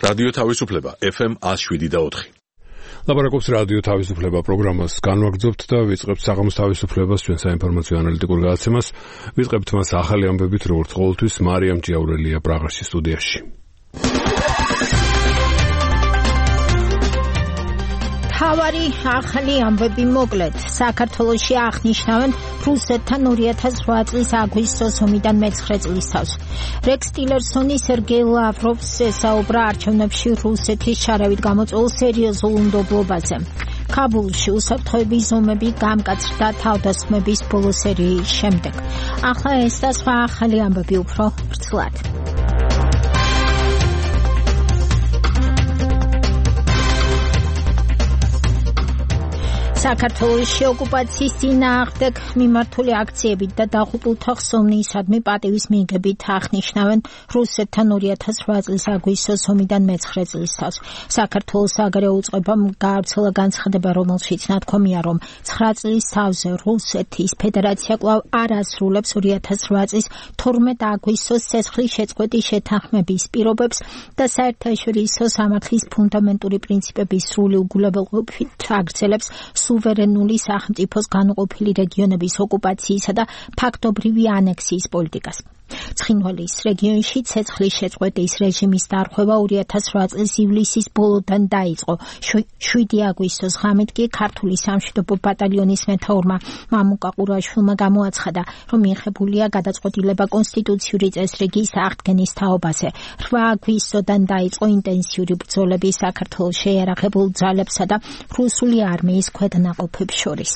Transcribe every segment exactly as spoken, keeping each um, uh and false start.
რადიო თავისუფლება ეფ ემ one oh seven და four. ლაპარაკობს რადიო თავისუფლება პროგრამას განვაგრძობთ და ვიწყებთ საღამოს თავისუფლებას ჩვენ საინფორმაციო ანალიტიკურ გადაცემას. ვიწყებთ მას ახალი ამბებით, როგორც ყოველთვის მარიამ ჭიაურელია პრაღაში სტუდიაში. თავარი ახალი ამბები მოკლედ. საქართველოში აღნიშნავენ რუსეთთან two thousand eight წლის აგვისტოს ომიდან მეცხრე წლის თავს. რექს ტილერსონი სერგეი ლავროვს ესაუბრა არჩევნებში რუსეთის ჩარევით გამოწვეულ სერიოზულ უნდობლობაზე. ქაბულში უსაფრთხოების ზომები გამკაცრდა თავდასხმების ბოლო სერიის შემდეგ. ახლა ეს და სხვა ახალი ამბები უფრო ვრცლად. საქართველოში ოკუპაციის წინააღმდეგ მიმართული აქციებით და დაღუპულთა ხსოვნისადმი პატივის მიღებით აღნიშნავენ რუსეთთან two thousand eight წლის აგვისტოს ომიდან მეცხრე წლის თავს. საქართველოს საგარეო უწყებამ გაავრცელა განცხადება, რომელშიც ნათქვამია, რომ ცხრა წლის თავზე რუსეთის ფედერაცია კვლავ არ ასრულებს two thousand eight წლის თორმეტ აგვისტოს ცეცხლის შეწყვეტის შეთანხმების პირობებს და საერთაშორისო სამართლის ფუნდამენტური პრინციპების სრული უგულებელყოფით აგრძელებს სუვერენული სახელმწიფოს განუყოფელი რეგიონების ოკუპაციისა და ფაქტობრივი ანექსიის პოლიტიკას. ცხინვალის რეგიონში ცეცხლის შეწყვეტის რეჟიმის დარღვევა two thousand eight წლის ივლისის ბოლოდან დაიწყო. seven აგვისტოს ღამით კი ქართული სამშვიდობო ბატალიონის მეთაურმა მამუკა ყურაშვილმა გამოაცხადა, რომ მიღებულია გადაწყვეტილება კონსტიტუციური წესრიგის აღდგენის თაობაზე. eight აგვისტოდან დაიწყო ინტენსიური ბრძოლები საქართველოს შეიარაღებულ ძალებსა და რუსული არმიის ქვედანაყოფებს შორის.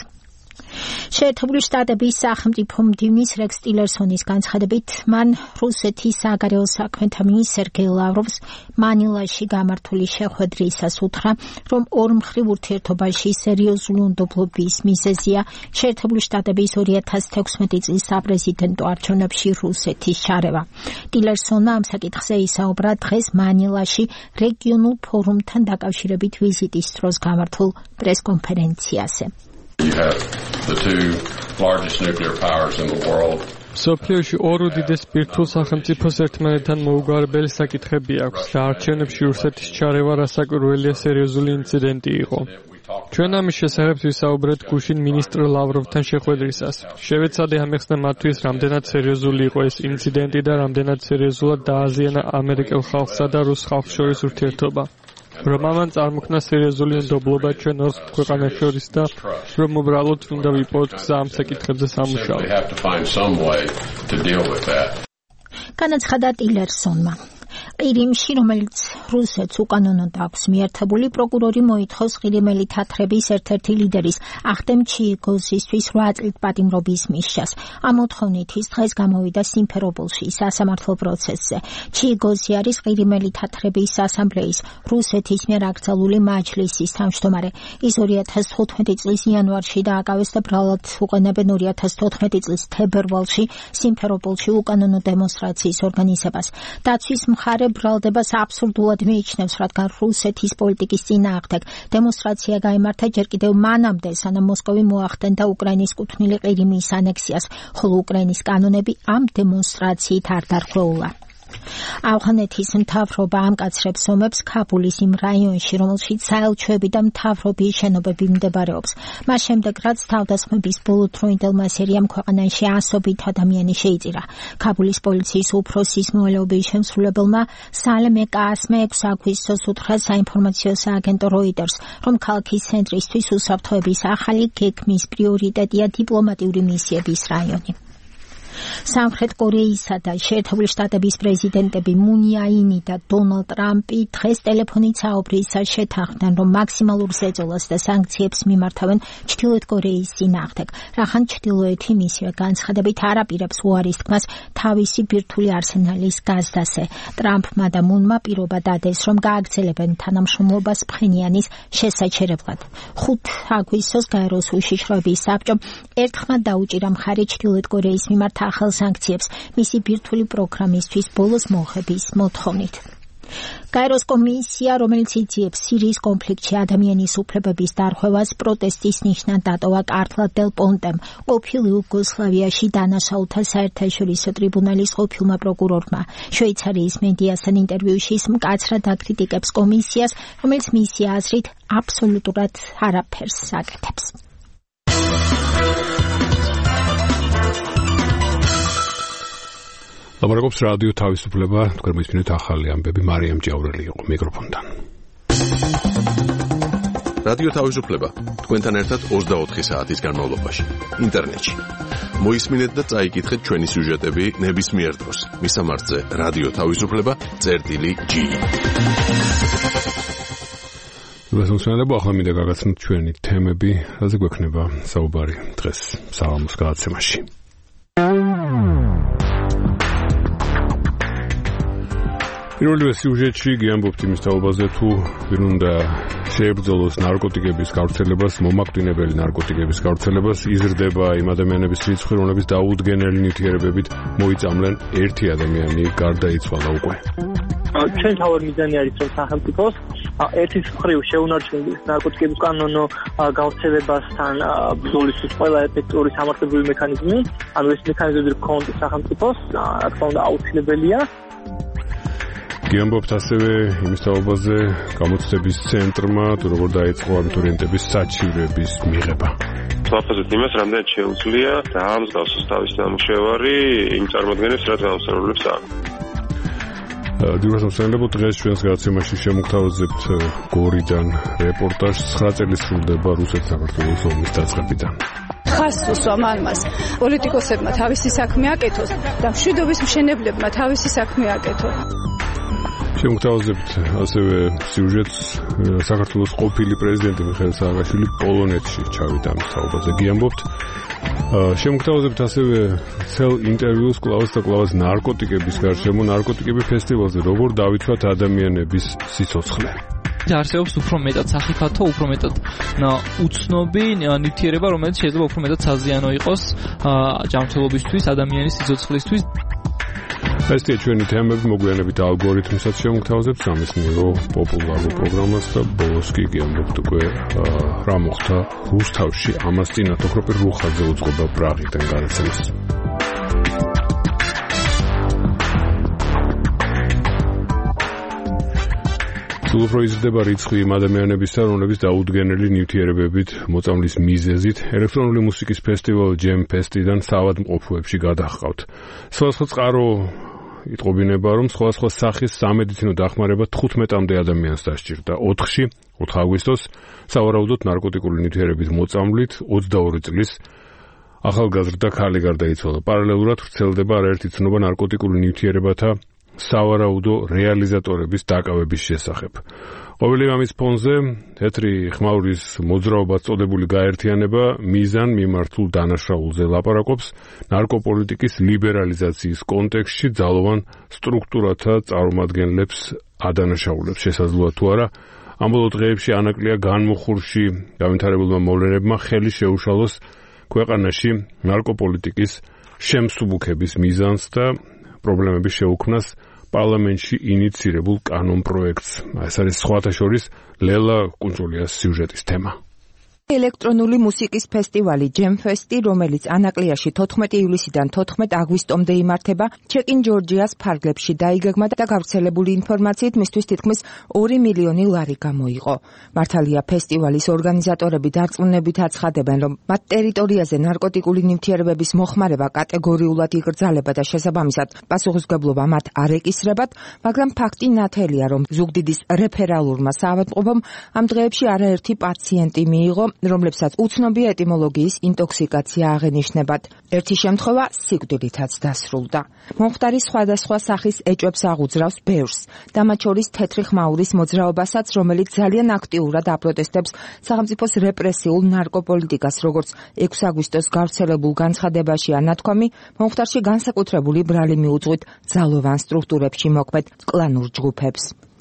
შეერთებული შტატების სახელმწიფო მდივნის რექს ტილერსონის განცხადებით, მან რუსეთის საგარეო საქმეთა მინისტრ სერგეი ლავროვს მანილაში გამართული შეხვედრისას უთხრა, რომ ორმხრივ ურთიერთობაში სერიოზული უნდობლობის მიზეზია შეერთებული შტატების two thousand sixteen წლის საპრეზიდენტო არჩევნებში რუსეთის ჩარევა. ტილერსონმა ამ საკითხზე ისაუბრა დღეს მანილაში რეგიონულ ფორუმთან დაკავშირებით ვიზიტის დროს გამართულ პრესკონფერენციაზე. You have the two largest nuclear powers in the world. სოფლიოში ორ უდიდეს ბირთვულ სახელმწიფოს ერთმანეთთან მოუგვარებელი საკითხები აქვს და არჩევნებში რუსეთის ჩარევა რასაკვირველია სერიოზული ინციდენტი იყო. ჩვენ ამის შესახებ ვისაუბრეთ გუშინ მინისტრ ლავროვთან შეხვედრისას. შევეცადე ამეხსნა მათთვის, რამდენად სერიოზული იყო ეს ინციდენტი და რამდენად სერიოზულად დააზიანა ამერიკელ ხალხსა და რუს ხალხს შორის ურთიერთობა. რომ ამან წარმოქმნა სერიოზული უნდობლობა ჩვენ ორ ქვეყანას შორის და რომ უბრალოდ უნდა ვიპოვოთ გზა ამ საკითხებზე სამუშაოდ. განაცხადა ტილერსონმა. ყირიმში, რომელიც რუსეთს უკანონოდ აქვს მიერთებული, პროკურორი მოითხოვს ყირიმელი თათრების ერთ-ერთი ლიდერის ახტემ ჩიგოზისთვის eight წლით პატიმრობის მისჯას. ამ მოთხოვნით ის დღეს გამოვიდა სიმფეროპოლში სასამართლო პროცესზე. ჩიგოზი არის ყირიმელი თათრების ასამბლეის რუსეთის მიერ აკრძალული მაჯლისის თავმჯდომარე. ის two thousand fifteen წლის იანვარში დააკავეს და ბრალად უყენებენ two thousand fourteen წლის თებერვალში სიმფეროპოლში უკანონო დემონსტრაციის ორგანიზებას. დაცვის მხარე ბრალდებას აბსურდულად მიიჩნევს, რადგან რუსეთის პოლიტიკის წინააღმდეგ დემონსტრაცია გაიმართა ჯერ კიდევ მანამდე, სანამ მოსკოვი მოახდენდა უკრაინის კუთვნილი ყირიმის ანექსიას, ხოლო უკრაინის კანონები ამ დემონსტრაციით არ დარღვეულა. ავღანეთის მთავრობა ამკაცრებს ომებს ქაბულის იმ რაიონში, რომელშიც საელჩოები და მთავრობის შენობები მდებარეობს. მას შემდეგ, რაც თავდასხმების ბოლო დროინდელმა სერიამ ქვეყანაში ასობით ადამიანი შეიწირა. ქაბულის პოლიციის უფროსის მოვალეობის შემსრულებელმა სალმე კასმე six აგვისტოს უთხრა საინფორმაციო სააგენტო როიტერს, რომ ქალაქის ცენტრისთვის უსაფრთხოების ახალი გეგმის პრიორიტეტია დიპლომატიური მისიების რაიონი. სამხრეთ კორეისა და შეერთებული შტატების პრეზიდენტები მუნ იაინი და დონალდ ტრამპი დღეს ტელეფონით საუბრისას შეთანხმდნენ, რომ მაქსიმალურ ზეწოლას და სანქციებს მიმართავენ ჩრდილოეთ კორეის წინააღმდეგ, რახან ჩრდილოეთი მისივე განცხადებით არ აპირებს უარის თქმას თავისი ბირთვული არსენალის გაზდაზე. ტრამპმა და მუნმა პირობა დადეს, რომ გააგრძელებენ თანამშრომლობას ფხენიანის შესაჩერებლად. ხუთ აგვისტოს გაეროს უშიშროების საბჭომ ერთხმად დაუჭირა მხარი ჩრდილოეთ კორეის მიმართ ახალ სანქციებს მისი ბირთვული პროგრამისთვის ბოლოს მოხების მოთხოვნით. გაეროს კომისია, რომელიც იძიებს სირიის კონფლიქტში ადამიანის უფლებების დარღვევას, პროტესტის ნიშნად დატოვა კარტლა დელ პონტემ, ყოფილ იუგოსლავიაში დანაშაულთა საერთაშორისო ტრიბუნალის ყოფილმა პროკურორმა. შვეიცარიის მედიასთან ინტერვიუში ის მკაცრად აკრიტიკებს კომისიას, რომელიც მისი აზრით აბსოლუტურად არაფერს აკეთებს. ლაპარაკობს რადიო თავისუფლება, თქვენ მისმინეთ ახალი ამბები, მარიამ ჭიაურელი იყო მიკროფონთან. რადიო თავისუფლება, თქვენთან ერთად ოცდაოთხი საათის განმავლობაში, ინტერნეტში. მოისმინეთ და წაიკითხეთ ჩვენი სიუჟეტები ნებისმიერ დროს. მისამართზე რადიო თავისუფლება, წერტილი ჯი. მოსმენელებო, ახლა მინდა გაგაცნოთ ჩვენი თემები, რაზე გვექნება საუბარი დღეს საღამოს გადაცემაში. პირველივე სიუჟეტში გიამბობთ იმის თაობაზე, თუ ვინ უნდა შეებრძოლოს ნარკოტიკების გავრცელებას, მომაკვდინებელი ნარკოტიკების გავრცელებას, იზრდება იმ ადამიანების რიცხვი, რომლებიც დაუდგენელი ნივთიერებებით მოიწამლენ ერთი ადამიანი გარდაიცვალა უკვე. ჩვენ თავარ მიზანი არის, რომ სახელმწიფოს ერთის მხრივ შეუნარჩუნდეს ნარკოტიკების კანონო გავრცელებასთან ბრძოლისთვის ყველა ეფექტური სამართლებრივი მექანიზმი, ანუ ეს მექანიზმები გქონდეს სახელმწიფოს, რა თქმა უნდა აუცილებელია. გიამბობთ ასევე იმის თაობაზე, გამოცდების ცენტრმა თუ როგორ დაიწყო აბიტურიენტების საჩივრების მიღება. ვაფასებთ იმას, რამდენად შეუძლია დაამსგავსოს თავის ნამუშევარი იმ წარმოდგენებს, რაც გამოსწორებლებს აქვს. დიურასმოსენლებო, დღეს ჩვენს გადაცემაში შემოგთავაზებთ გორიდან რეპორტაჟს. ცხრა წელი სრულდება რუსეთ-საქართველოს ომის დაწყებიდან. ხას უსვამ ალმას პოლიტიკოსებმა თავისი საქმე აკეთოს და მშვიდობის მშენებლებმა თავისი საქმე აკეთოს. შემოგთავაზებთ ასევე სიუჟეტს, საქართველოს ყოფილი პრეზიდენტი მიხეილ სააკაშვილი პოლონეთში ჩავიდა ამის თაობაზე გიამბობთ. შემოგთავაზებთ ასევე ცელ ინტერვიუს კლავას და კლავას ნარკოტიკების გარშემო, ნარკოტიკების ფესტივალზე, როგორ დავითვათ ადამიანების სიცოცხლე. არსებობს უფრო მეტად სახიფათო, უფრო მეტად უცნობი ნივთიერება, რომელიც შეიძლება უფრო მეტად საზიანო იყოს ჯანმრთელობისთვის, ადამიანის სიცოცხლისთვის. ესეა ჩვენი თემები, მოგვიანებით ალგორითმსაც შემოგთავაზებთ სამეცნიერო პოპულარულ პროგრამას და ბოლოს კი გიამბობთ უკვე რა მოხდა რუსთავში, ამას წინათ ოქროპირ რუხაძე უძღვება პრაღიდან გადაცემას. სულ უფრო იზრდება რიცხვი იმ ადამიანებისა, რომლებიც დაუდგენელი ნივთიერებებით მოწამვლის მიზეზით ელექტრონული მუსიკის ფესტივალ ჯემ ფესტიდან საავადმყოფოებში გადაჰყავთ. სხვადასხვა წყარო იტყობინება, რომ სხვადასხვა სახის სამედიცინო დახმარება თხუთმეტამდე ადამიანს დასჭირდა. ოთხში, ოთხ აგვისტოს, სავარაუდოდ ნარკოტიკული ნივთიერებით მოწამვლით ოცდაორი წლის ახალგაზრდა ქალი გარდაიცვალა. პარალელურად ვრცელდება არაერთი ცნობა ნარკოტიკული ნივთიერებათა სავარაუდო რეალიზატორების დაკავების შესახებ. ყოველი ამის ფონზე თეთრი ხმაურის მოძრაობა წოდებული გაერთიანება მიზან მიმართულ დანაშაულზე ლაპარაკობს ნარკოპოლიტიკის ლიბერალიზაციის კონტექსტში ძალოვან სტრუქტურათა წარმომადგენლებს ადანაშაულებს. შესაძლოა თუ არა, ამ ბოლო დღეებში ანაკლია განმუხურში განვითარებულმა მოვლენებმა ხელი შეუშალოს ქვეყანაში ნარკოპოლიტიკის შემსუბუქების მიზანს და პრობლემების შეუქმნას პარლამენტში ინიცირებულ კანონპროექტს. ეს არის სხვათა შორის ლელა კუნძულიას სიუჟეტის თემა. ელექტრონული მუსიკის ფესტივალი ჯემფესტი, რომელიც ანაკლიაში თოთხმეტი ივლისიდან თოთხმეტ აგვისტომდე იმართება, ჩეკინ ჯორჯიას ფარგლებში დაიგეგმა და გავრცელებული ინფორმაციით მისთვის თითქმის ორი მილიონი ლარი გამოიყო. მართალია ფესტივალის ორგანიზატორები დარწმუნებით აცხადებენ, რომ მათ ტერიტორიაზე ნარკოტიკული ნივთიერებების მოხმარება კატეგორიულად იკრძალება და შესაბამისად პასუხისმგებლობა მათ არ ეკისრებათ, მაგრამ ფაქტი ნათელია, რომ ზუგდიდის რეფერალურმა საავადმყოფომ ამ დღეებში არაერთი პაციენტი მიიღო, რომლებსაც უცნობი ეტიმოლოგიის ინტოქსიკაცია აღენიშნებათ. ერთი შემთხვევა სიკვდილითაც დასრულდა. მომხდარი სხვადასხვა სახის ეჭვებს აღუძრავს ბევრს, და მათ შორის თეთრი ხმაურის მოძრაობასაც, რომელიც ძალიან აქტიურად აპროტესტებს სახელმწიფოს რეპრესიულ ნარკოპოლიტიკას, როგორც ექვსი აგვისტოს გავრცელებულ განცხადებაშია ნათქვამი, მომხდარში განსაკუთრებული ბრალი მიუძღვით ძალოვან სტრუქტურებში მოქმედ კლანურ ჯგუფებს.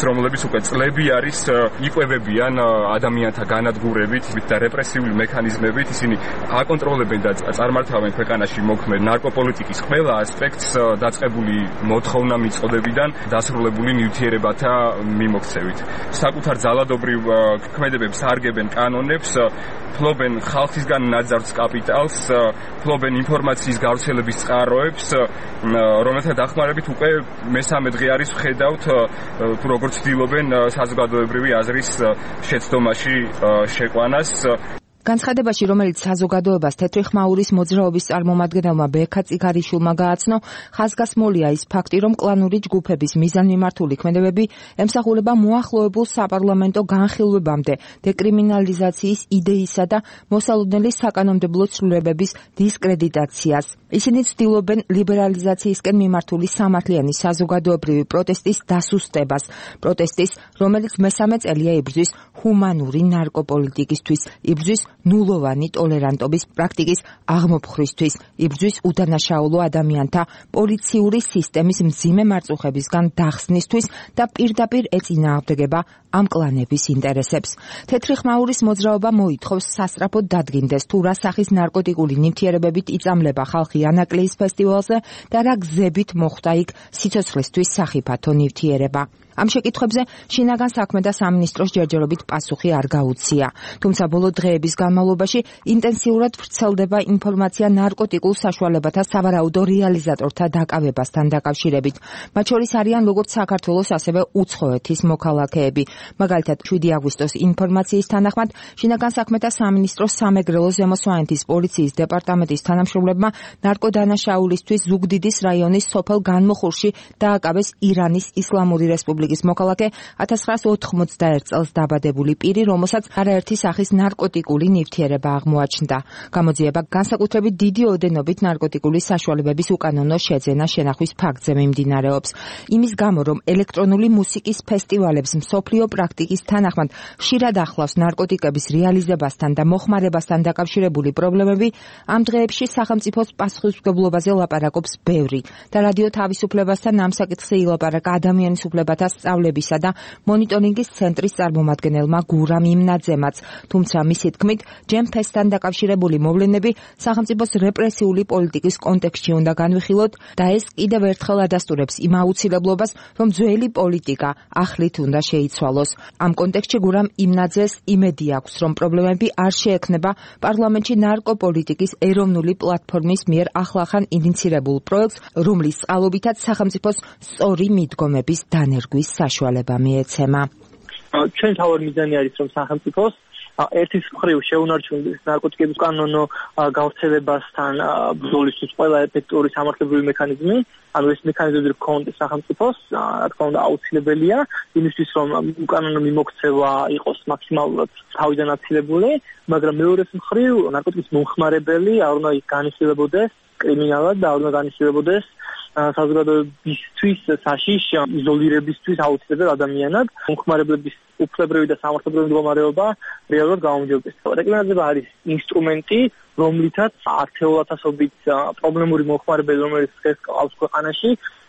რომლებიც უკვე წლები არის იკვებებიან ადამიანთა განადგურებით და რეპრესიული მექანიზმებით, ისინი აკონტროლებენ და წარმართავენ ქვეყანაში მოქმედ ნარკოპოლიტიკის ყველა ასპექტს დაწყებული მოთხოვნა მიწოდებიდან დასრულებული ნივთიერებათა მიმოქცევით. საკუთარ ძალადობრივ ქმედებებს არგებენ კანონებს, ფლობენ ხალხისგან ნაძარცს კაპიტალს, ფლობენ ინფორმაციის გავრცელების წყაროებს, რომელთა დახმარებით უკვე მესამე დღე არის ვხედავთ თუ როგორ ცდილობენ საზოგადოებრივი აზრის შეცდომაში შეყვანას. განცხადებაში, რომელიც საზოგადოებას თეთრი ხმაურის მოძრაობის წარმომადგენელმა ბექა წიგარიშვილმა გააცნო, ხაზგასმულია ის ფაქტი, რომ კლანური ჯგუფების მიზანმიმართული ქმედებები ემსახურება მოახლოებულ საპარლამენტო განხილვებამდე დეკრიმინალიზაციის იდეისა და მოსალოდნელი საკანონმდებლო ცვლილებების დისკრედიტაციას. ისინი ცდილობენ ლიბერალიზაციისკენ მიმართული სამართლიანი საზოგადოებრივი პროტესტის დასუსტებას, პროტესტის, რომელიც მესამე წელია იბრძვის ჰუმანური ნარკოპოლიტიკისთვის, იბრძვის ნულოვანი ტოლერანტობის პრაქტიკის აღმოფხვრისთვის, იბრძვის უდანაშაულო ადამიანთა პოლიციური სისტემის მძიმე მარწუხებისგან დახსნისთვის და პირდაპირ ეწინააღმდეგება ამ კლანების ინტერესებს. თეთრი ხმაურის მოძრაობა მოითხოვს სასწრაფოდ დადგინდეს თუ რა სახის ნარკოტიკული ნივთიერებებით იწამლება ხალხი ანაკლიის ფესტივალზე და რა გზებით მოხვდა იქ სიცოცხლისთვის სახიფათო ნივთიერება. ამ შეკითხვებზე შინაგან საქმე და სამინისტროს ჯერჯერობით პასუხი არ გაუცია. თუმცა ბოლო დღეების განმავლობაში ინტენსიურად ვრცელდება ინფორმაცია ნარკოტიკულ საშუალებათა სავარაუდო რეალიზატორთა დაკავებასთან დაკავშირებით. მათ შორის არიან როგორც საქართველოს, ასევე უცხოეთის მოქალაქეები. მაგალითად, შვიდი აგვისტოს ინფორმაციის თანახმად, შინაგან საქმეთა სამინისტროს სამეგრელო ზემოსვანეთის პოლიციის დეპარტამენტის თანამშრომლებმა ნარკოდანაშაულისთვის ზუგდიდის რაიონის სოფელ განმოხურში დააკავეს ირანის ისლამური რესპუბლიკის მოქალაქე ათას ცხრაას ოთხმოცდაერთ წელს დაბადებული პირი, რომელსაც არაერთი სახის ნარკოტიკული ნივთიერება აღმოაჩნდა. გამოძიება განსაკუთრებით დიდი ოდენობით ნარკოტიკული საშუალებების უკანონო შეძენა შენახვის ფაქტზე მიმდინარეობს. იმის გამო, რომ ელექტრონული მუსიკის ფესტივალებს მსოფლიო პრაქტიკის თანახმად ხშირად ახლავს ნარკოტიკების რეალიზებასთან და მოხმარებასთან დაკავშირებული პრობლემები, ამ დღეებში სახელმწიფოს პასუხისმგებლობაზე ლაპარაკობს ბევრი და რადიო თავისუფლებასთან ამ საკითხზე ილაპარაკა ადამიანის უფლებათა სწავლებისა და მონიტორინგის ცენტრის წარმომადგენელმა გურამ იმნაძემაც, თუმცა მისი თქმით, ჯემფესთან დაკავშირებული მოვლენები სახელმწიფოს რეპრესიული პოლიტიკის კონტექსტში უნდა განვიხილოთ და ეს კიდევ ერთხელ ადასტურებს იმ აუცილებლობას, რომ ძველი პოლიტიკა ახლით უნდა შეიცვალოს. ამ კონტექსტში გურამ იმნაძეს იმედი აქვს, რომ პრობლემები არ შეექმნება პარლამენტში ნარკოპოლიტიკის ეროვნული პლატფორმის მიერ ახლახან ინიცირებულ პროექტს, რომლის წყალობითაც სახელმწიფოს სწორი მიდგომების დანერგვის საშუალება მიეცემა. ჩვენ თავარ მიზანი არის, რომ სახელმწიფოს ერთის მხრივ შეუნარჩუნდეს ნარკოტიკების კანონო გავრცელებასთან ბრძოლისთვის ყველა ეფექტური სამართლებრივი მექანიზმი, ანუ ეს მექანიზმები გქონდეს სახელმწიფოს, რა თქმა უნდა აუცილებელია იმისთვის, რომ უკანონო მიმოქცევა იყოს მაქსიმალურად თავიდან აცილებული, მაგრამ მეორეს მხრივ ნარკოტიკის მომხმარებელი არ უნდა განიხილებოდეს კრიმინალად და არ უნდა განიხილებოდეს საზოგადოებისთვის საშიშ იზოლირებისთვის აუცილებელ ადამიანად. მომხმარებლების უფლებრივი და სამართლებრივი მდგომარეობა რეალურად გაუმჯობესდეს. რეკრიმინალიზება არის ინსტრუმენტი, რომლითაც ათეულათასობით პრობლემური მომხმარებელი, რომელიც დღეს ყავს ქვეყანაში,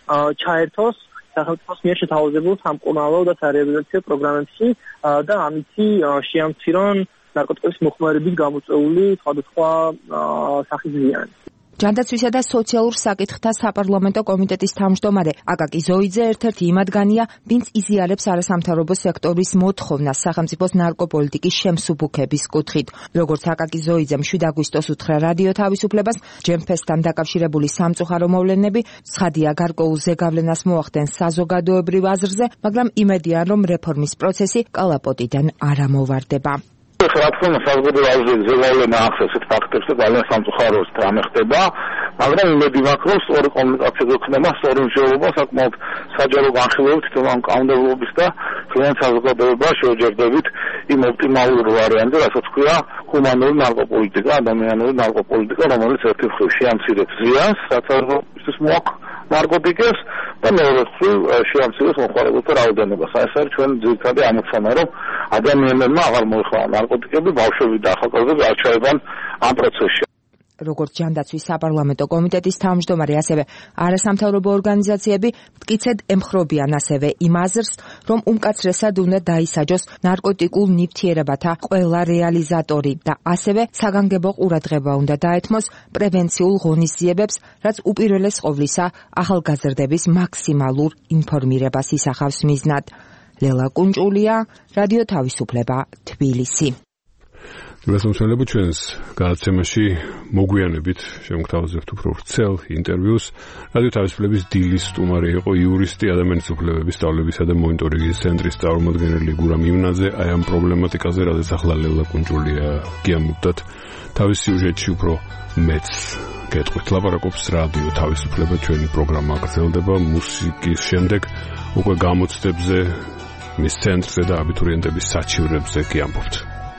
ჩაერთოს სახელმწიფოს მიერ შეთავაზებულ სამკურნალო და სარეაბილიტაციო პროგრამებში და ამითი შეამცირონ ნარკოტიკების მომხმარების გამოწვეული სხვადასხვა სახის ზიანი. ჯანდაცვისა და სოციალურ საკითხთა საპარლამენტო კომიტეტის თავმჯდომარე აკაკი ზოიძე ერთ-ერთი იმ ადგანია, ვინც იზიარებს არასამთავრობო სექტორის მოთხოვნას სახელმწიფოს ნარკოპოლიტიკის შემსუბუქების კუთხით. როგორც აკაკი ზოიძემ შვიდ აგვისტოს უთხრა რადიო თავისუფლებას, ჯემფესთან დაკავშირებული სამწუხარო მოვლენები ცხადია გარკვეულ ზეგავლენას მოახდენ საზოგადოებრივ აზრზე, მაგრამ იმედია, რომ რეფორმის პროცესი კალაპოტიდან არ ამოვარდება. რა თქმა უნდა საზოგადოებრივი ზეგავლენა ახსენებს ეს ფაქტებს და ძალიან სამწუხაროა რამე ხდება, მაგრამ იმედი მაქვს, რომ სწორი კომუნიკაცია გქნება, სწორი მსჯელობა საკმაოდ საჯარო განხილვებით თვითონ ამ კანონმდებლობის და ჩვენ საზოგადოებას შევჯერდებით იმ ოპტიმალურ ვარიანტზე, რასაც ქვია ჰუმანური ნარკოპოლიტიკა, ადამიანური ნარკოპოლიტიკა, რომელიც ერთი მხრივ შეამცირებს ზიანს, რაც არის მოაქვს ნარკოტიკებს და მეორე მხრივ შეამცირებს მომხმარებელთა რაოდენობას. ეს არის ჩვენ ძირითადი ამოცანა, რომ ადამიანებმა აღარ მოეხმარა ნარკოტიკები, ბავშვები და ახალგაზრდები არ ჩაებან ამ პროცესში. როგორც ჯანდაცვის საპარლამენტო კომიტეტის თავმჯდომარე, ასევე არასამთავრობო ორგანიზაციები მტკიცედ ემხრობიან ასევე იმ აზრს, რომ უმკაცრესად უნდა დაისაჯოს ნარკოტიკულ ნივთიერებათა ყველა რეალიზატორი და ასევე საგანგებო ყურადღება უნდა დაეთმოს პრევენციულ ღონისძიებებს, რაც უპირველეს ყოვლისა ახალგაზრდების მაქსიმალურ ინფორმირებას ისახავს მიზნად. ლელა კუნჭულია, რადიო თავისუფლება, თბილისი. გასამსვლელებ ჩვენს გადაცემაში მოგვიანებით შემოგთავაზებთ უფრო ვრცელ ინტერვიუს. რადიო თავისუფლების დილის სტუმარი იყო იურისტი, ადამიანის უფლებების სწავლებისა და მონიტორინგის ცენტრის წარმომადგენელი გურამ ივნაძე. აი ამ პრობლემატიკაზე, რადგან ახლა ლელა კუნჭულია გიამბობდათ თავის სიუჟეტში უფრო მეც გეტყვით. ლაპარაკობს რადიო თავისუფლება, ჩვენი პროგრამა გრძელდება მუსიკის შემდეგ უკვე გამოცდებზე, მის ცენტრზე და აბიტურიენტების საჩივრებზე გიამბობთ.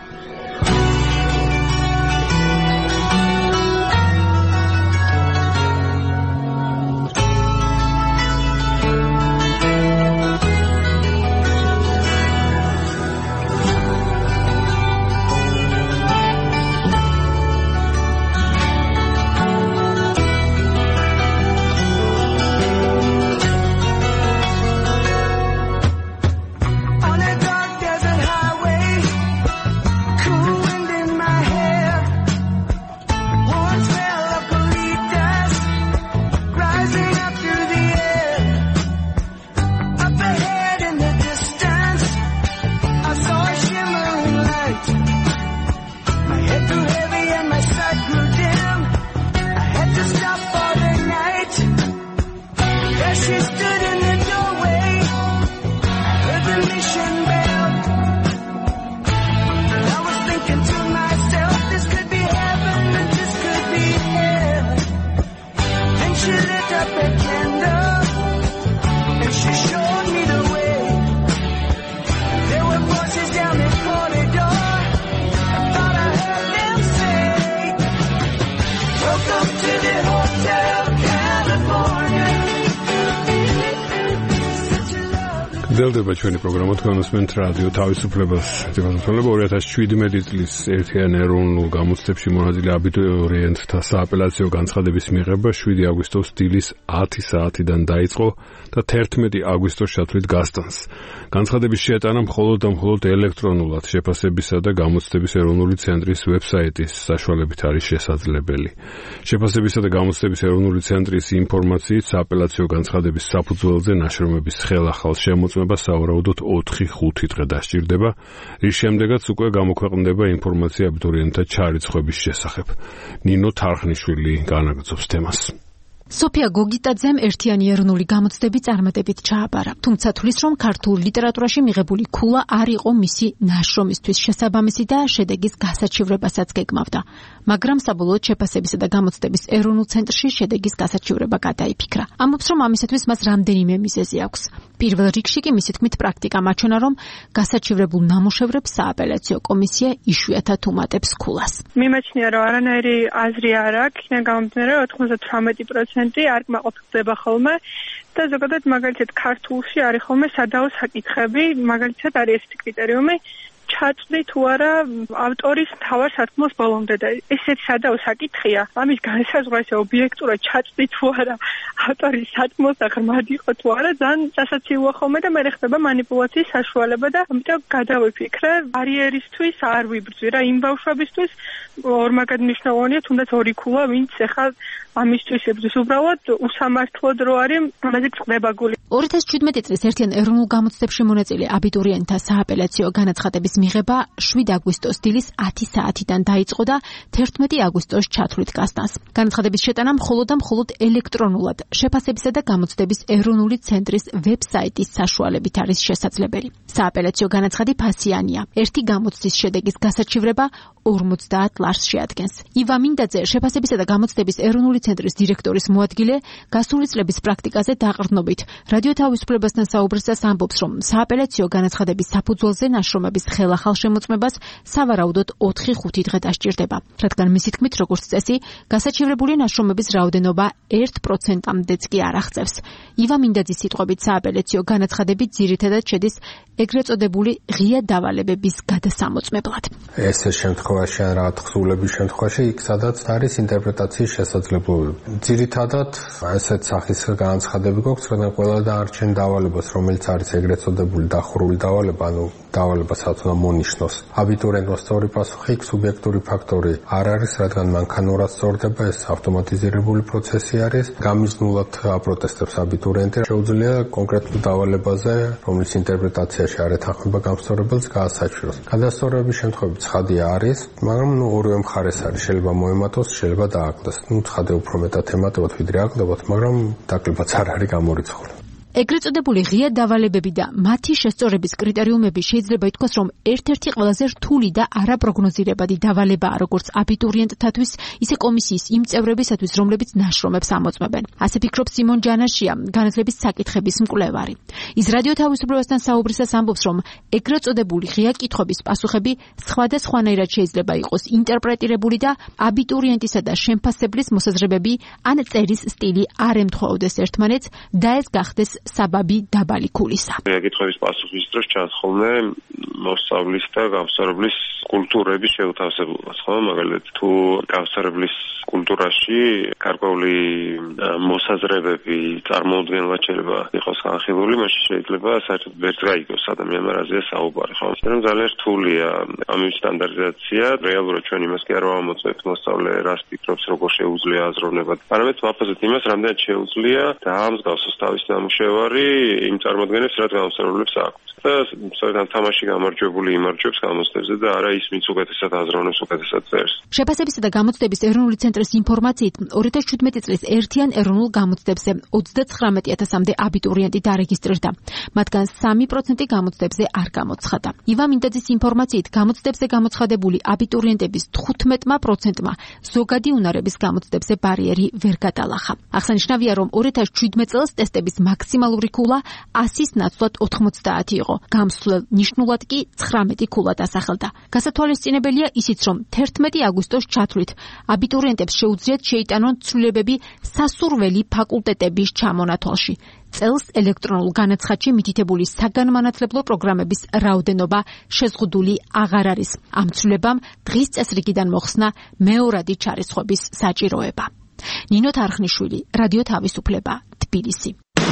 გრძელდება ჩვენი პროგრამა, თქვენ უსმენთ რადიო თავისუფლებას. თვითმფრინავი ორი ათას შვიდმეტი წლის ერთიან ეროვნულ გამოცდებში მონაწილე აბიტურიენტთა სააპელაციო განცხადების მიღება შვიდი აგვისტოს დილის ათი საათიდან დაიწყო და თერთმეტი აგვისტოს ჩათვლით გასტანს. განცხადების შეტანა მხოლოდ და მხოლოდ ელექტრონულად შეფასებისა და გამოცდების ეროვნული ცენტრის ვებსაიტის საშუალებით არის შესაძლებელი. შეფასებისა და გამოცდების ეროვნული ცენტრის ინფორმაციით სააპელაციო განცხადების საფუძველზე ნაშრომების ხელახალ შემოწმება სავარაუდოდ ოთხი ხუთი დღე დასჭირდება, რის შემდეგაც უკვე გამოქვეყნდება ინფორმაცია აბიტურიენტთა ჩარიცხვების შესახებ. ნინო თარხნიშვილი განაგრძობს თემას. სოფია გოგიტაძემ ერთიანი ეროვნული გამოცდები წარმატებით ჩააბარა. თუმცა თვლის, რომ ქართულ ლიტერატურაში მიღებული ქულა არ იყო მისი ნაშრომისთვის შესაბამისი და შედეგის გასაჩივრებასაც გეგმავდა. მაგრამ საბოლოოდ შეფასებისა და გამოცდების ეროვნულ ცენტრში შედეგის გასაჩივრება გადაიფიქრა. ამბობს, რომ ამისათვის მას რამდენიმე მიზეზი აქვს. პირველ რიგში კი მისი თქმით პრაქტიკა მაჩვენა, რომ გასაჩივრებულ ნამუშევრებს სააპელაციო კომისია იშვიათად უმატებს ქულას. მიმაჩნია, რომ არანაირი აზრი არ აქვს, იქიდან გამომდინარე, რომ ოთხმოცდათვრამეტი პროცენტი არ კმაყოფილდება ხოლმე და ზოგადად მაგალითად ქართულში არის ხოლმე სადაო საკითხები, მაგალითად არის ესეთი კრიტერიუმი, ჩაწვდი თუ არა ავტორის მთავარ სათქმოს ბოლომდე და ესეთი სადაო საკითხია. ამის განსაზღვრა ობიექტურად ჩაწვდი თუ არა ავტორის სათქმოს ღრმად იყო თუ არა, ძალიან სასაცილოა ხოლმე და მე ხდება манипуляციის საშუალება და ამიტომ გადავიფიქრე, ბარიერისთვის არ ვიბრძვი რა, იმ ბავშვებისთვის ორმაგად მნიშვნელოვანია თუნდაც ორი ქულა, ვინც ახლა ამისთვის ებრძვის, უბრალოდ უსამართლოდ რო არის, ამაზე წდება გული. ორი ათას შვიდმეტი წლის ერთიან ეროვნულ გამოცდებში მონაწილე აბიტურიენტთა სააპელაციო განაცხადების მიღება შვიდი აგვისტოს დილის ათი საათიდან დაიწყო და თერთმეტი აგვისტოს ჩათვლით გასტანს. განაცხადების შეტანა მხოლოდ და მხოლოდ ელექტრონულად შეფასებისა და გამოცდების ეროვნული ცენტრის ვებსაიტის საშუალებით არის შესაძლებელი. სააპელაციო განაცხადი ფასიანია. ერთი გამოცდის შედეგის გასაჩივრება ორმოცდაათ ლარს შეადგენს. ივა მინდაძე, შეფასებისა და გამოცდების ეროვნული ცენტრის დირექტორის მოადგილე, გასული წლების პრაქტიკაზე დაყრდნობით რადიო თავისუფლებასთან საუბრისას ამბობს, რომ სააპელაციო განაცხადების საფუძველზე ნაშრომების ხელახალ შემოწმებას სავარაუდოდ ოთხი ხუთი დღე დასჭირდება, რადგან მისი თქმით, როგორც წესი, გასაჩივრებული ნაშრომების რაოდენობა ერთ პროცენტამდეც კი არ აღწევს. ივა მინდაძის სიტყვებით, სააპელაციო განაცხადები ძირითადად შედის ეგრეთ წოდებული ღია დავალებების გადასამოწმებლად. ეს შემთხვევაში ან რაღაც თხზულების შემთხვევაში იქ სადაც არის ინტერპრეტაციის შესაძლებლობები. ძირითადად ესეთ სახის განაცხადები გვაქვს, რადგან ყველა დანარჩენ დავალებას, რომელიც არის ეგრეთ წოდებული დახურული დავალება, ანუ დავალება სადაც უნდა მონიშნოს აბიტურიენტმა სწორი პასუხი, იქ სუბიექტური ფაქტორი არ არის, რადგან მანქანურად სწორდება, ეს ავტომატიზირებული პროცესი არის. გამიზნულად აპროტესტებს აბიტურიენტი, შეუძლია კონკრეტულ დავალებაზე, რომლის ინტერპრეტაციაში არ ეთანხმება გამსწორებელს, გაასაჩვიროს. გადასწორების შემთხვევები ცხადია არის, მაგრამ ნუ ორივე მხარეს არის, შეიძლება მოემატოს, შეიძლება დააკლდეს. ნუ ცხადე უფრო მეტად ემატებათ, ვიდრე აკლდებათ, მაგრამ დაკლებაც არ არის გამორიცხული. ეგრეთ წოდებული ღია დავალებები და მათი შესწორების კრიტერიუმები შეიძლება ითქვას, რომ ერთ-ერთი ყველაზე რთული და არაპროგნოზირებადი დავალებაა როგორც აბიტურიენტთათვის, ისე კომისიის იმ წევრებისათვის, რომლებიც ნაშრომებს ამოწმებენ. ასე ფიქრობს სიმონ ჯანაშია, განათლების საკითხების მკვლევარი. ის რადიო თავისუფლებასთან საუბრისას ამბობს, რომ ეგრეთ წოდებული ღია კითხვების პასუხები სხვადასხვანაირად შეიძლება იყოს ინტერპრეტირებული და აბიტურიენტისა და შემფასებლის მოსაზრებები ან წერის სტილი არ ემთხვეოდეს ერთმანეთს და ეს გახდეს საბაბი დაბალი ქულისა. კითხვის პასუხის დროს ჩანს ხოლმე მოსწავლის და გამსწორებლის კულტურების შეუთავსებლობას, ხო? მაგალითად, თუ გამსწორებლის კულტურაში გარკვეული მოსაზრებები წარმოუდგენლად შეიძლება იყოს განხილული, მაშინ შეიძლება საერთოდ ვერ გაიგოს ადამიანმა რაზეა საუბარი, ხო? მაგრამ ძალიან რთულია ამის სტანდარტიზაცია. რეალურად ჩვენ იმას კი არ ვამოწმებთ მოსწავლე რას ფიქრობს, როგორ შეუძლია აზროვნება. არამედ ვაფასებთ იმას, რამდენად შეუძლია დაამსგავსოს თავის ნამუშევარი იმ წარმოდგენებს, რაც გამსწორებლებს აქვთ. და სწორედ ამ თამაში გამარჯვებული იმარჯვებს გამოცდებებზე და არა ის, ვინც უკეთესად აზროვნებს, უკეთესად წერს. შეფასებისა და გამოცდების ეროვნული ცენტრის ინფორმაციით, ორი ათას შვიდმეტი წლის ერთიან ეროვნულ გამოცდებზე ოცდაცხრამეტი ათასამდე აბიტურიენტი დარეგისტრირდა. მათგან სამი პროცენტი გამოცდებზე არ გამოცხადა. ივა მინდაძის ინფორმაციით, გამოცდებზე გამოცხადებული აბიტურიენტების თხუთმეტმა პროცენტმა ზოგადი უნარების გამოცდებზე ბარიერი ვერ გადალახა. აღსანიშნავია, რომ ორი ათას შვიდმეტი წელს ტესტების მაქსიმალური ქულა ასის ნაცვლად ოთხმოცდაათი იყო. გამსვლელ ნიშნულად კი ცხრამეტი ქულა დასახელდა. გასათვალისწინებელია ისიც, რომ თერთმეტი აგვისტოს ჩათვლით აბიტურიენტებს შეუძლიათ შეიტანონ ცვლილებები სასურველი ფაკულტეტების ჩამონათვალში. წელს ელექტრონულ განაცხადში მითითებული საგანმანათლებლო პროგრამების რაოდენობა შეზღუდული აღარ არის. ამ ცვლილებამ დღის წესრიგიდან მოხსნა მეორადი ჩარისხვების საჭიროება. ნინო თარხნიშვილი, რადიო თავისუფლება, თბილისი.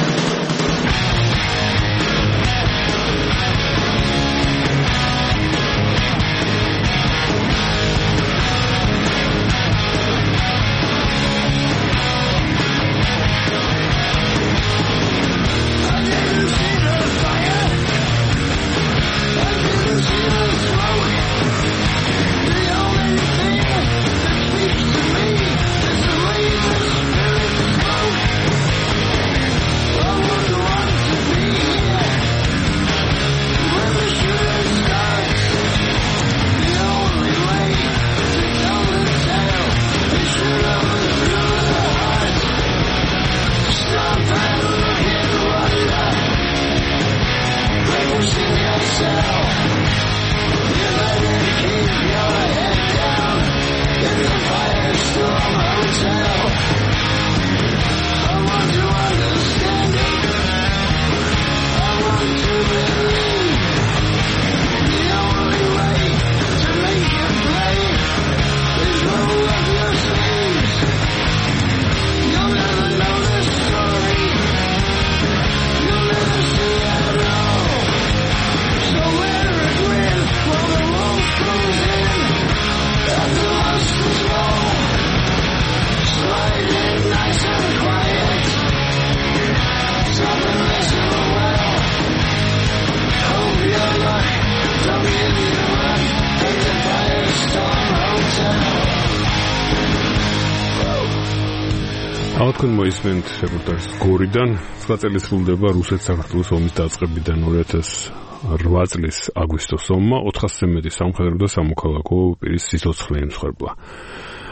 თქვენ მოისმენთ რეპორტაჟს გორიდან. ცხრა წელი სრულდება რუსეთ-საქართველოს ომის დაწყებიდან ორი ათას ოთხ წლის აგვისტოს ომმა. ოთხასზე მეტი სამხედრო და სამოქალაქო პირის სიცოცხლე იმსხვერპლა.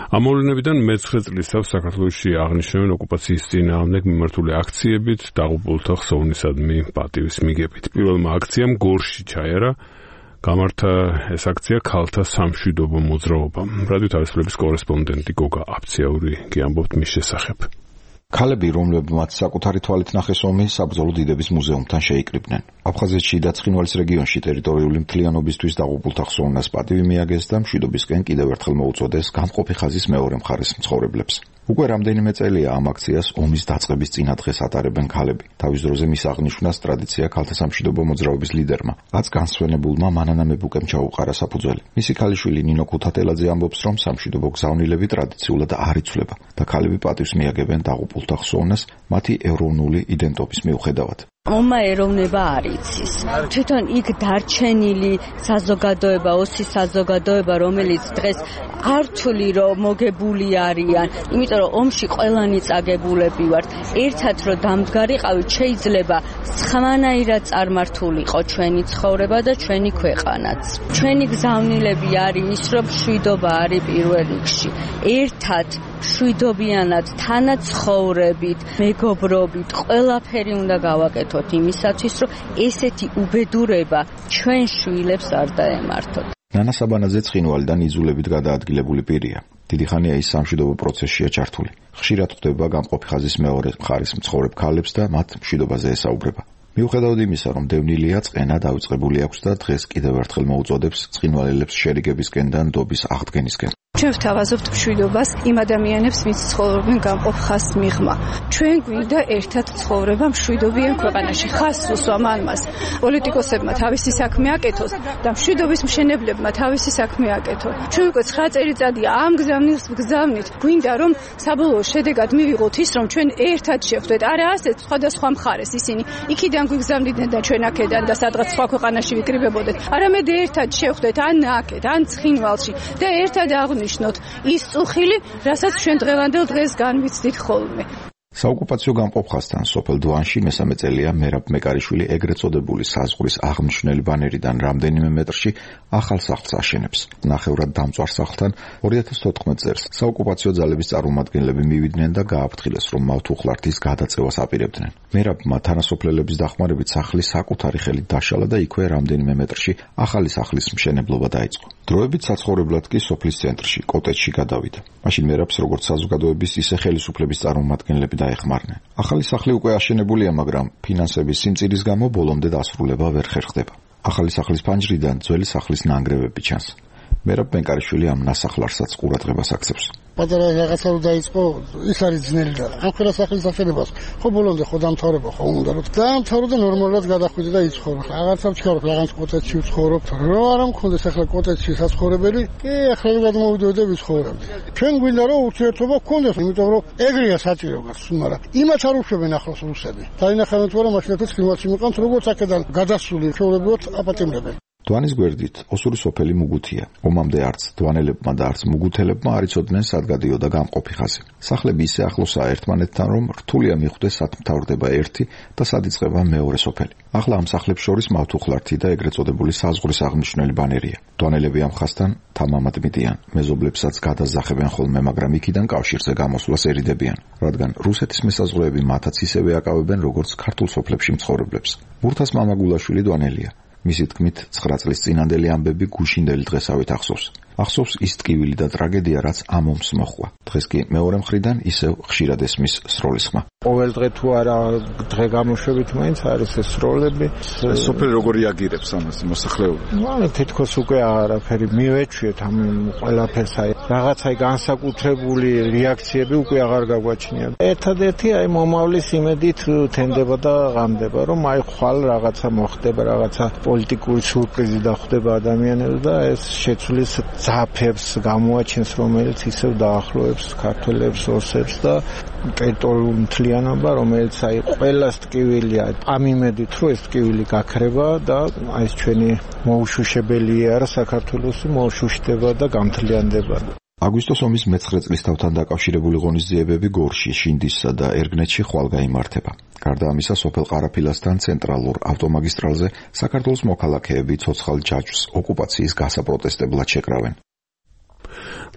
ამ მოვლენებიდან მეცხრე წლისას საქართველოში აღნიშნავენ ოკუპაციის წინააღმდეგ მიმართული აქციებით დაღუპულთა ხსოვნისადმი პატივის მიგებით. პირველმა აქციამ გორში ჩაერა, გამართა ეს აქცია ქალთა სამშვიდობო მოძრაობა. რადიო თავისუფლების კორესპონდენტი გოგა აფციაური გიამბობთ მის შესახებ. ქალები, რომლებმაც საკუთარი თვალით ნახეს ომი, საბრძოლო დიდების მუზეუმთან შეიკრიბნენ. აფხაზეთში და ცხინვალის რეგიონში ტერიტორიული მთლიანობისთვის დაღუპულთა ხსოვნას პატივი მიაგეს და მშვიდობისკენ კიდევ ერთხელ მოუწოდეს გამყოფი ხაზის მეორე მხარის მცხოვრებლებს. უკვე რამდენიმე წელია ამ აქციას ომის დაწყების წინა დღეს ატარებენ ქალები. თავის დროზე მის აღნიშვნას ტრადიცია ქალთა სამშვიდობო მოძრაობის ლიდერმა, აც განსვენებულმა მანანა მებუკემ ჩაუყარა საფუძველი. მისი ქალიშვილი ნინო ქუთათელაძე ამბობს, რომ სამშვიდობო გზავნილები ტრადიციულად არ იცვლება და ქალები პატივს მიაგებენ დაღუპულთა ხსოვნას მათი ეროვნული იდენტობის მიუხედავად. ომმა ეროვნება არ იცის. თვითონ იქ დარჩენილი საზოგადოება, ოსის საზოგადოება, რომელიც დღეს ართული რომ მოგებული არიან, იმიტომ რომ ომში ყველანი წაგებულები ვართ. ერთად რომ დამდგარიყავით, შეიძლება სხვანაირად წარმართულიყო ჩვენი ცხოვრება და ჩვენი ქვეყანაც. ჩვენი გზავნილები არის ის, რომ მშვიდობა არის პირველ რიგში. ერთად მშვიდობიანად, თანაცხოვრებით, მეგობრობით, ყველაფერი უნდა გავაკეთოთ იმისათვის, რომ ესეთი უბედურება ჩვენ შვილებს არ დაემართოთ. ნანა საბანაძე ცხინვალიდან იზოლებით გადაადგილებული პირია. დიდი ხანია ის სამშვიდობო პროცესშია ჩართული. ხშირად ხვდება გამყოფი ხაზის მეორე მხარის მცხოვრებ ქალებს და მათ მშვიდობაზე ესაუბრება. მიუხედავად იმისა, რომ დევნილია, წყენა დავიწყებული აქვს და დღეს კიდევ ერთხელ მოუწოდებს ცხინვალელებს შერიგებისკენ და ნდობის აღდგენისკენ. ჩვენ ვთავაზობთ მშვიდობას იმ ადამიანებს, ვინც ცხოვრობენ გამყოფ ხაზს მიღმა. ჩვენ გვინდა ერთად ცხოვრება მშვიდობიან ქვეყანაში. ხაზს უსვამ ამას. პოლიტიკოსებმა თავისი საქმე აკეთოს და მშვიდობის მშენებლებმა თავისი საქმე აკეთონ. ჩვენ უკვე ცხრა წელიწადია ამ გზავნილს გზავნით. გვინდა რომ საბოლოო შედეგად მივიღოთ ის, რომ ჩვენ ერთად შევხვდეთ. არა ასეთ სხვადასხვა მხარეს ისინი იქიდან გვიგზავნიდნენ და ჩვენ აქედან და სადღაც სხვა ქვეყანაში ვიკრიბებოდეთ. არამედ ერთად შევხვდეთ ან აქეთ, ან ცხინვალში და ერთად აღნიშნოთ ის წუხილი, რასაც ჩვენ დღევანდელ დღეს განვიცდით ხოლმე. საოკუპაციო გამყოფ ხაზთან სოფელ დვანში მესამე წელია მერაბ მეკარიშვილი ეგრეთ წოდებული საზღვრის აღმნიშვნელი ბანერიდან რამდენიმე მეტრში ახალ სახლს აშენებს. ნახევრად დამწვარ სახლთან ორი ათას თოთხმეტ წელს საოკუპაციო ძალების წარმომადგენლები მივიდნენ და გააფრთხილეს, რომ მავთუხლართის გადაწევას აპირებდნენ. მერაბმა თანასოფლელების დახმარებით სახლი საკუთარი ხელით დაშალა და იქვე რამდენიმე მეტრში ახალი სახლის მშენებლობა დაიწყო. დროებით საცხოვრებლად კი სოფლის ცენტრში, კოტეჯში გადავიდა. მაშინ მერაბს როგორც საზოგადოების, ისე ხელისუფლების წარმომადგენლები დაეხმარნენ. ახალი სახლი უკვე აშენებულია, მაგრამ ფინანსების სიმწირის გამო ბოლომდე დასრულება ვერ ხერხდება. ახალი სახლის ფანჯრიდან ძველი სახლის ნანგრევები ჩანს. მერაბ მეკარიშვილი ამ ნასახლარსაც ყურადღებას აქცევს. პატარა რაღაცა რომ დაიწყო, ის არის ძნელი და ამ ყველა სახლის აშენებას ხო ბოლომდე ხო დამთავრება ხო უნდა რომ დაამთავრო და ნორმალურად გადახვიდე და იცხოვრო. აღარც ვცხოვრობ, რაღაც კოტეჯში ვცხოვრობ. რომ არ მქონდეს ახლა კოტეჯში საცხოვრებელი, კი ახლა გადმოვიდოდი და ვიცხოვრობდი. ჩვენ გვინდა რომ ურთიერთობა გქონდეს, იმიტომ რომ ეგრეა საჭირო გახს, მაგრამ იმათ არ უშვებენ ახლოს რუსები. დაინახავთ რომ მაშინათაც ხილვაში მიყავთ, როგორც აქედან გადასული ჩვეულებრივად აპატიმრებენ. დვანის გვერდით ოსური სოფელი მუგუთია. ომამდე არც დვანელებმა და არც მუგუთელებმა არ იცოდნენ სად გადიოდა გამყოფი ხაზი. სახლები ისე ახლოსაა ერთმანეთთან, რომ რთულია მიხვდეს სად მთავრდება ერთი და სად იწყება მეორე სოფელი. ახლა ამ სახლებს შორის მავთუხლართი და ეგრეთ წოდებული საზღვრის აღმნიშვნელი ბანერია. დვანელები ამ ხაზთან თამამად მიდიან. მეზობლებსაც გადაზახებენ ხოლმე, მაგრამ იქიდან კავშირზე გამოსვლას ერიდებიან, რადგან რუსეთის მესაზღვრეები მათაც ისევე აკავებენ, როგორც ქართულ სოფლებში მცხოვრებლებს. მურთას მამაგულაშვილი დვანელია. მისი თქმით, ცხრა წლის წინანდელი ამბები გუშინდელი დღესავით ახსოვს. ახსოვს ის ტკივილი და ტრაგედია, რაც ამ ომს მოჰყვა. დღეს კი მეორე მხრიდან ისევ ხშირად ესმის სროლის ხმა. ყოველ დღე თუ არა დღე გამოშვებით მაინც არის ეს სროლები. სოფელი როგორ რეაგირებს ამას მოსახლეობა? ну, თითქოს უკვე არაფერი მივეჩვიეთ ამ ყველაფერს, აი რაღაცაი განსაკუთრებული რეაქციები უკვე აღარ გაგვაჩნია. ერთადერთი აი მომავლის იმედით თენდება და ღამდება, რომ აი ხვალ რაღაცა მოხდება, რაღაცა პოლიტიკური სურპრიზი დახვდება ადამიანებს და ეს შეცვლის ძაფებს გამოაჩენს, რომელიც ისევ დაახლოებს ქართველებს, ოსებს და ტერიტორიულ მთლიანობა, რომელიც აი ყველას ტკივილია ამ იმედით, რომ ეს ტკივილი გაქრება და აი ეს ჩვენი მოუშუშებელია რა საქართველოს მოუშუშდება და გამთლიანდება. აგვისტოს ომის მეცხრე წლისთავთან დაკავშირებული ღონისძიებები გორში, შინდისსა და ერგნეთში ხვალ გაიმართება. გარდა ამისა, სოფელ ყარაფილასთან ცენტრალურ ავტომაგისტრალზე საქართველოს მოქალაქეები ცოცხალ ჯაჭვს ოკუპაციის გასაპროტესტებლად შეკრავენ.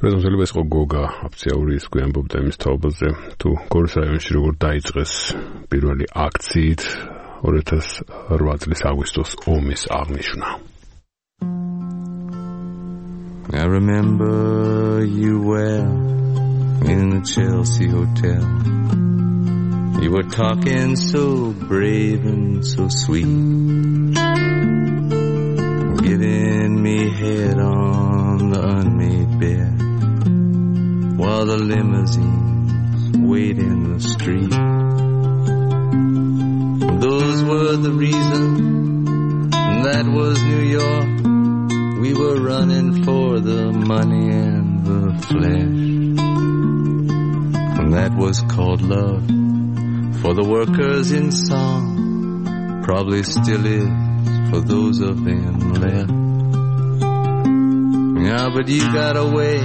პრეზიდენტი ეს გოგა ოფიციალური ის გვიანბობდა იმის თაობაზე თუ გორის რაიონში როგორ დაიწყეს პირველი აქციით ორი ათას ოთხ წლის აგვისტოს ომის აღნიშვნა. I remember you well in the Chelsea Hotel. You were talking so brave and so sweet, giving me head on the unmade bed while the limousines wait in the street. Those were the reasons, that was New York. We were running for the money and the flesh, and that was called love for the workers in song, probably still is for those of them left. Yeah, but you got away,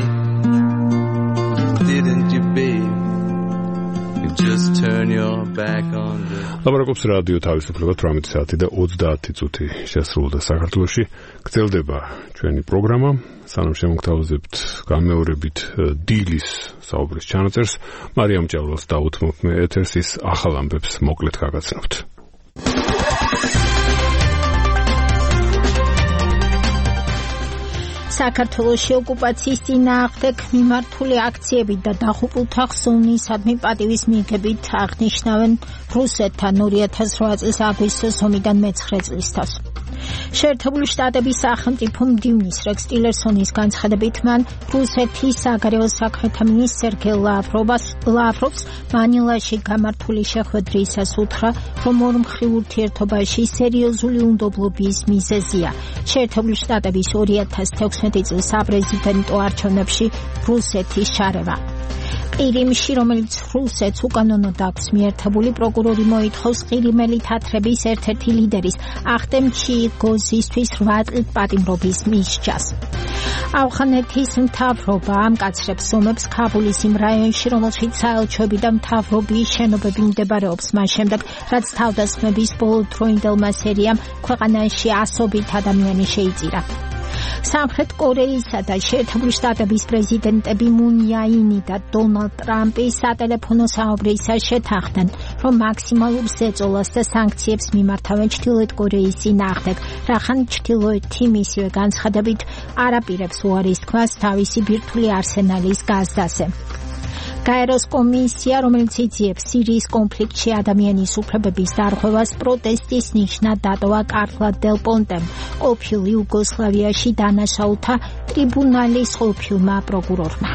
didn't you, babe? You just turn your back on the... ლაპარაკობს რადიო თავისუფლება ათორმეტი საათი და ოცდაათი წუთი შესრულდა საქართველოში. გრძელდება ჩვენი პროგრამა. სანამ შემოგთავაზებთ გამეორებით დილის საუბრის ჩანაწერს, მარიამ ჭავლას დაუთმობ მე ეთერს, ის ახალ ამბებს მოკლედ გაგაცნობთ. საქართველოში ოკუპაციის წინააღმდეგ მიმართული აქციები და დაღუპულთა ხსოვნისადმი პატივის მიღებით აღნიშნავენ რუსეთთან ორი ათას ოთხ წლის აგვისტოს ომიდან მეცხრე წლისთავს. შეერთებული შტატების სახელმწიფო მდივნის რეკს ტილერსონის განცხადებით მან რუსეთის საგარეო საქმეთა მინისტრ სერგეი ლავროვს მანილაში გამართული შეხვედრისას უთხრა, რომ ორმხრივ ურთიერთობაში სერიოზული უნდობლობის მიზეზია შეერთებული შტატების ორი ათას თექვსმეტი წლის საპრეზიდენტო არჩევნებში რუსეთის შარევა. ყირიმში, რომელიც რუსეთს უკანონოდ აქვს მიერთებული, პროკურორი მოითხოვს ყირიმელი თათრების ერთ-ერთი ლიდერის ახტემ ჩიგოზისთვის რვა წლით პატიმრობის მისჯას. ავღანეთის მთავრობა ამკაცრებს ომებს ქაბულის იმ რაიონში, რომელშიც საელჩოები და მთავრობის შენობები მდებარეობს მას შემდეგ, რაც თავდასხმების ბოლოდროინდელმა სერიამ ქვეყანაში ასობით ადამიანი შეიწირა. სამხრეთ კორეისა და შეერთებული შტატების პრეზიდენტები მუნ იაინი და დონალდ ტრამპი სატელეფონო საუბრისას შეთანხმდნენ, რომ მაქსიმალურ ზეწოლას და სანქციებს მიმართავენ ჩრდილოეთ კორეის წინააღმდეგ, რახან ჩრდილოეთი მისივე განცხადებით არ აპირებს უარის თქმას თავისი ბირთვული არსენალის გაზდაზე. გაეროს კომისია, რომელიც იძიებს სირიის კონფლიქტში ადამიანის უფლებების დარღვევას, პროტესტის ნიშნად დატოვა კარლა დელ პონტემ, ყოფილ იუგოსლავიაში დანაშაულთა ტრიბუნალის ყოფილმა პროკურორმა.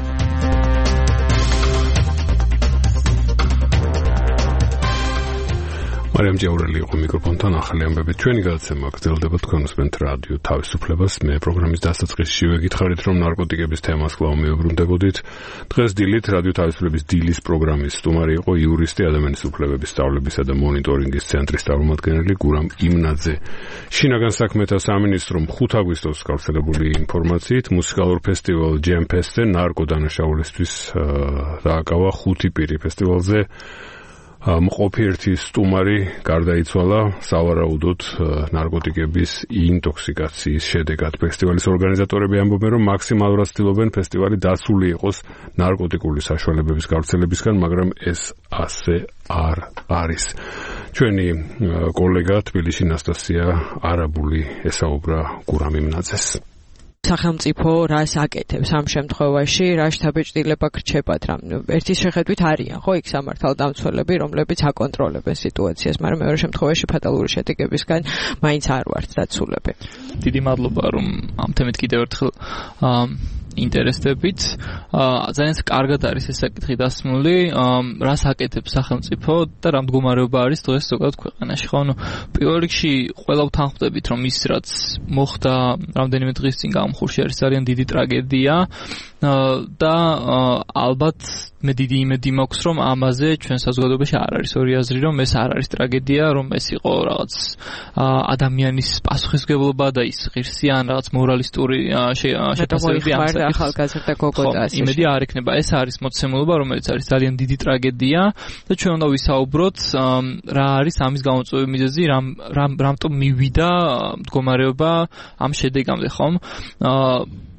მარიამ ჭაურელი იყო მიკროფონთან, ახალი ამბებით ჩვენი გადაცემა გრძელდება, თქვენ უსმენთ რადიო თავისუფლებას. მე პროგრამის დასაწყისში ვეგითხარით, რომ ნარკოტიკების თემას კვლავ მეუბრუნდებოდით. დღეს დილით რადიო თავისუფლების დილის პროგრამის სტუმარი იყო იურისტი, ადამიანის უფლებების სწავლებისა და მონიტორინგის ცენტრის წარმომადგენელი გურამ იმნაძე. შინაგან საქმეთა სამინისტრომ ხუთ აგვისტოს გავრცელებული ინფორმაციით მუსიკალურ ფესტივალ ჯემფესტზე ნარკოდანაშაულისთვის დააკავა ხუთი პირი. ფესტივალზე მყოფი ერთი სტუმარი გარდაიცვალა სავარაუდოდ ნარკოტიკების ინტოქსიკაციის შედეგად. ფესტივალის ორგანიზატორები ამბობენ, რომ მაქსიმალურად ცდილობენ ფესტივალი დაცული იყოს ნარკოტიკული საშუალებების გავრცელებისგან, მაგრამ ეს ასე არ არის. ჩვენი კოლეგა თბილისში ნასტასია არაბული ესაუბრა გურამ იმნაძეს. სახელმწიფო რას აკეთებს ამ შემთხვევაში, რა შთაბეჭდილება გრჩებათ, რამ ერთის შეხედვით არიან, ხო, იქ სამართალდამცველები, რომლებიც აკონტროლებენ სიტუაციას, მაგრამ მეორე შემთხვევაში ფატალური შედეგებისგან მაინც არ ვართ დაცულები. დიდი მადლობა, რომ ამ თემით კიდევ ერთხელ ინტერესდებით. ძალიან კარგად არის ეს საკითხი დასმული, რას აკეთებს სახელმწიფო და რა მდგომარეობა არის დღეს ზოგადად ქვეყანაში. ხო, ნუ პირველ რიგში ყველა ვთანხმდებით, რომ ის რაც მოხდა რამდენიმე დღის წინ გამხურში არის ძალიან დიდი ტრაგედია და ალბათ მე დიდი იმედი მაქვს, რომ ამაზე ჩვენ საზოგადოებაში არ არის ორი აზრი, რომ ეს არ არის ტრაგედია, რომ ეს იყო რაღაც ადამიანის პასუხისმგებლობა და ის ღირსი ან რაღაც მორალისტური შეფასებები ამ ახალგაზრდა გოგოტას. იმედი არ იქნება, ეს არის მოცემულობა, რომელიც არის ძალიან დიდი ტრაგედია და ჩვენ უნდა ვისაუბროთ რა არის ამის გამოწვევი მიზეზი, რამ რამტომ მივიდა მდგომარეობა ამ შედეგამდე, ხომ?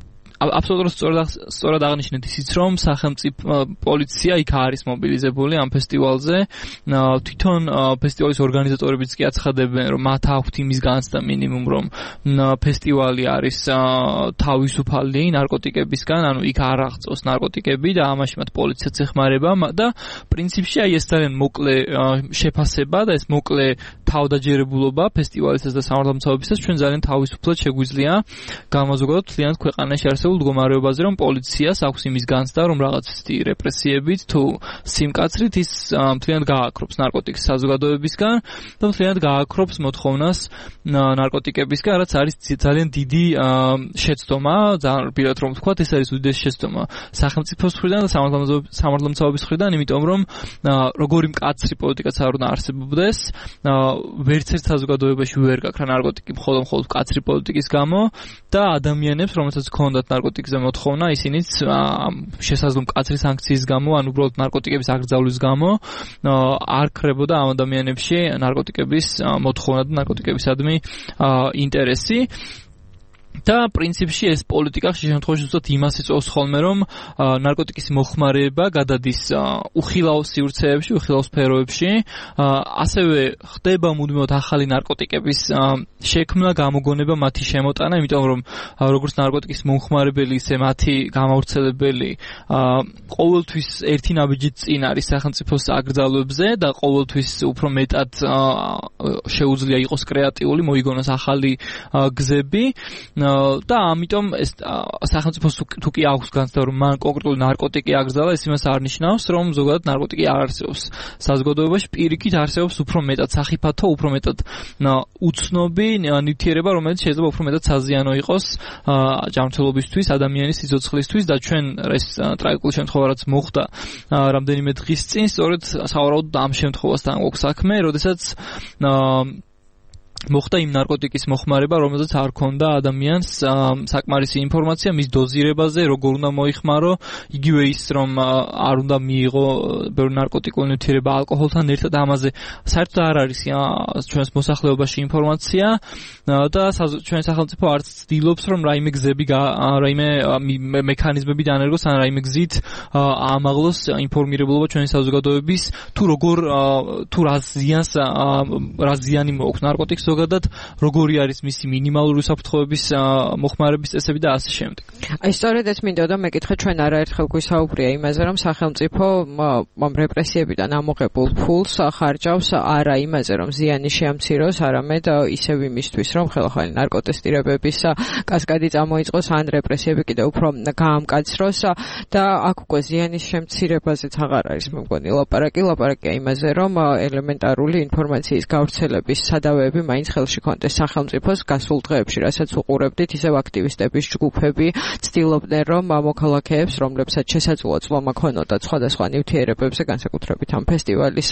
აბსოლუტურად სწორად სწორად აღნიშნეთ ისიც, რომ სახელმწიფო პოლიცია იქ არის მობილიზებული ამ ფესტივალზე. თვითონ ფესტივალის ორგანიზატორებიც კი აცხადებენ, რომ მათ აქვთ იმის განცდა მინიმუმ, რომ ფესტივალი არის თავისუფალი ნარკოტიკებისგან, ანუ იქ არ აღწევს ნარკოტიკები და ამაში მათ პოლიციაც ეხმარება და პრინციპში აი ეს ძალიან მოკლე შეფასება და ეს მოკლე თავდაჯერებულობა ფესტივალისას და სამართალმცავებისას ჩვენ ძალიან თავისუფლად შეგვიძლია გამოზოგადოთ მთლიანად ქვეყანაში არსებულ მდგომარეობაზე, რომ პოლიციას აქვს იმის განცდა, რომ რაღაც ცდი რეპრესიებით თუ სიმკაცრით ის მთლიანად გააქრობს ნარკოტიკის საზოგადოებისგან და მთლიანად გააქრობს მოთხოვნას ნარკოტიკებისგან, რაც არის ძალიან დიდი შეცდომა, ძალიან რბილად რომ ვთქვათ, ეს არის უდიდესი შეცდომა სახელმწიფოს მხრიდან და სამართალმცავების მხრიდან, იმიტომ რომ როგორი მკაცრი პოლიტიკაც არ უნდა არსებობდეს, ვერც ერთ საზოგადოებაში ვერ გაქვს ნარკოტიკი მხოლოდ მხოლოდ მკაცრი პოლიტიკის გამო და ადამიანებს, რომელთაც ჰქონდათ ნარკოტიკზე მოთხოვნა, ისინიც შესაძლო მკაცრი სანქციის გამო, ან უბრალოდ ნარკოტიკების აკრძალვის გამო არ ქრებოდა ამ ადამიანებში ნარკოტიკების მოთხოვნა და ნარკოტიკებისადმი ინტერესი. და პრინციპში ეს პოლიტიკა ხშირ შემთხვევაში უბრალოდ იმას იწვევს ხოლმე, რომ ნარკოტიკის მოხმარება გადადის უხილავ სივრცეებში, უხილავ სფეროებში, ასევე ხდება მუდმივად ახალი ნარკოტიკების შექმნა, გამოგონება, მათი შემოტანა, იმიტომ რომ როგორც ნარკოტიკის მომხმარებელი, ისე მათი გამავრცელებელი ყოველთვის ერთი ნაბიჯით წინ არის სახელმწიფოს აკრძალვებზე და ყოველთვის უფრო მეტად შეუძლია იყოს კრეატიული, მოიგონოს ახალი გზები. და ამიტომ ეს სახელმწიფოს თუ კი აქვს განცდა, რომ მან კონკრეტული ნარკოტიკი აკრძალა, ეს იმას არ ნიშნავს, რომ ზოგადად ნარკოტიკი არ არსებობს საზოგადოებაში, პირიქით არსებობს უფრო მეტად სახიფათო, უფრო მეტად უცნობი ნივთიერება, რომელიც შეიძლება უფრო მეტად საზიანო იყოს ჯანმრთელობისთვის, ადამიანის სიცოცხლისთვის და ჩვენ ეს ტრაგიკული შემთხვევა რაც მოხდა რამდენიმე დღის წინ, სწორედ სავარაუდოდ ამ შემთხვევასთან გვაქვს საქმე, როდესაც მოხდა იმ ნარკოტიკის მოხმარება, რომელზეც არ ქონდა ადამიანს საკმარისი ინფორმაცია მის დოზირებაზე, როგორ უნდა მოიხმარო, იგივე ის, რომ არ უნდა მიიღო ბევრი ნარკოტიკული ნივთიერება ალკოჰოლთან ერთად, ამაზე საერთოდ არ არის ჩვენს მოსახლეობაში ინფორმაცია და ჩვენ სახელმწიფო არც ცდილობს, რომ რაიმე გზები, რაიმე მექანიზმები დაანერგოს, ან რაიმე გზით აამაღლოს ინფორმირებულობა ჩვენი საზოგადოების, თუ როგორ თუ რა ზიანს რა ზიანი მოაქვს ნარკოტიკს ზოგადად, როგორი არის მისი მინიმალური უსაფრთხოების მოხმარების წესები და ასე შემდეგ. აი სწორედ ეს მინდოდა მეკითხა, ჩვენ არაერთხელ გვისაუბრია იმაზე, რომ სახელმწიფო ამ რეპრესიებიდან ამოღებულ ფულს ხარჯავს არა იმაზე, რომ ზიანი შეამციროს, არამედ ისევ იმისთვის, რომ ხელახალი ნარკოტესტირებების კასკადი წამოიწყოს, ან რეპრესიები კიდევ უფრო გაამკაცროს და აქ უკვე ზიანის შემცირებაზეც აღარ არის მე მგონი ლაპარაკი, ლაპარაკია იმაზე, რომ ელემენტარული ინფორმაციის გავრცელების სადავეები მაინც ხელში კონდეს სახელმწიფოს გასულ დღეებში, რასაც უყურებდით, ისევ აქტივისტების ჯგუფები ცდილობდნენ, რომ მოქალაქეებს, რომლებსაც შესაძლოა წვლა ქონოდათ სხვადასხვა ნივთიერებებზე, განსაკუთრებით ამ ფესტივალის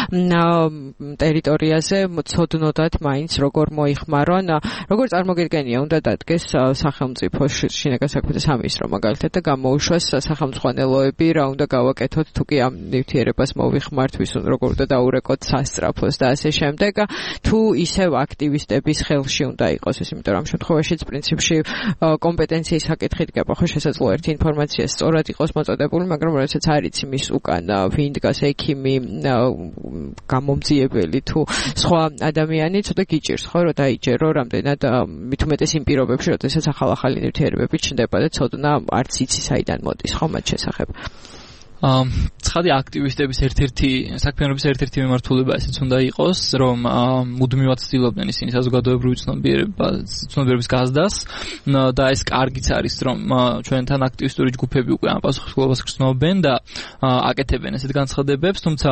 ტერიტორიაზე, ცოდნოდათ მაინც როგორ მოიხმარონ, როგორ წარმოგიდგენია, უნდა დადგეს სახელმწიფოს შინაგან საქმეთა სამინისტრო მაგალითად და გამოუშვას სახელმწიფოელოები, რა უნდა გავაკეთოთ, თუ კი ამ ნივთიერებას მოვიხმართ, ვის როგორ უნდა დაურეკოთ სასწრაფოს და ასე შემდეგ, თუ ისევ აქტივისტების ხელში უნდა იყოს ეს, იმიტომ რომ ამ შემთხვევაშიც პრინციპში კომპეტენციის საკითხი დგება, ხო შესაძლოა ერთი ინფორმაცია სწორად იყოს მოწოდებული, მაგრამ როდესაც არ იცი მის უკან ვინ დგას, ექიმი, გამომძიებელი თუ სხვა ადამიანი, ცოტა გიჭირს, ხო, რომ დაიჯერო რამდენად მით უმეტეს იმ პირობებში, როდესაც ახალ-ახალი ნივთიერებები ჩნდება და ცოდნა არც იცი საიდან მოდის, ხო, მათ შესახებ. ცხადი აქტივისტების ერთ-ერთი საქმიანობის ერთ-ერთი მიმართულება ესეც უნდა იყოს, რომ მუდმივად ცდილობდნენ ისინი საზოგადოებრივი ცნობიერების გაზრდას და ეს კარგიც არის, რომ ჩვენთან აქტივისტური ჯგუფები უკვე ამ პასუხისმგებლობას გრძნობენ და აკეთებენ ესეთ განცხადებებს, თუმცა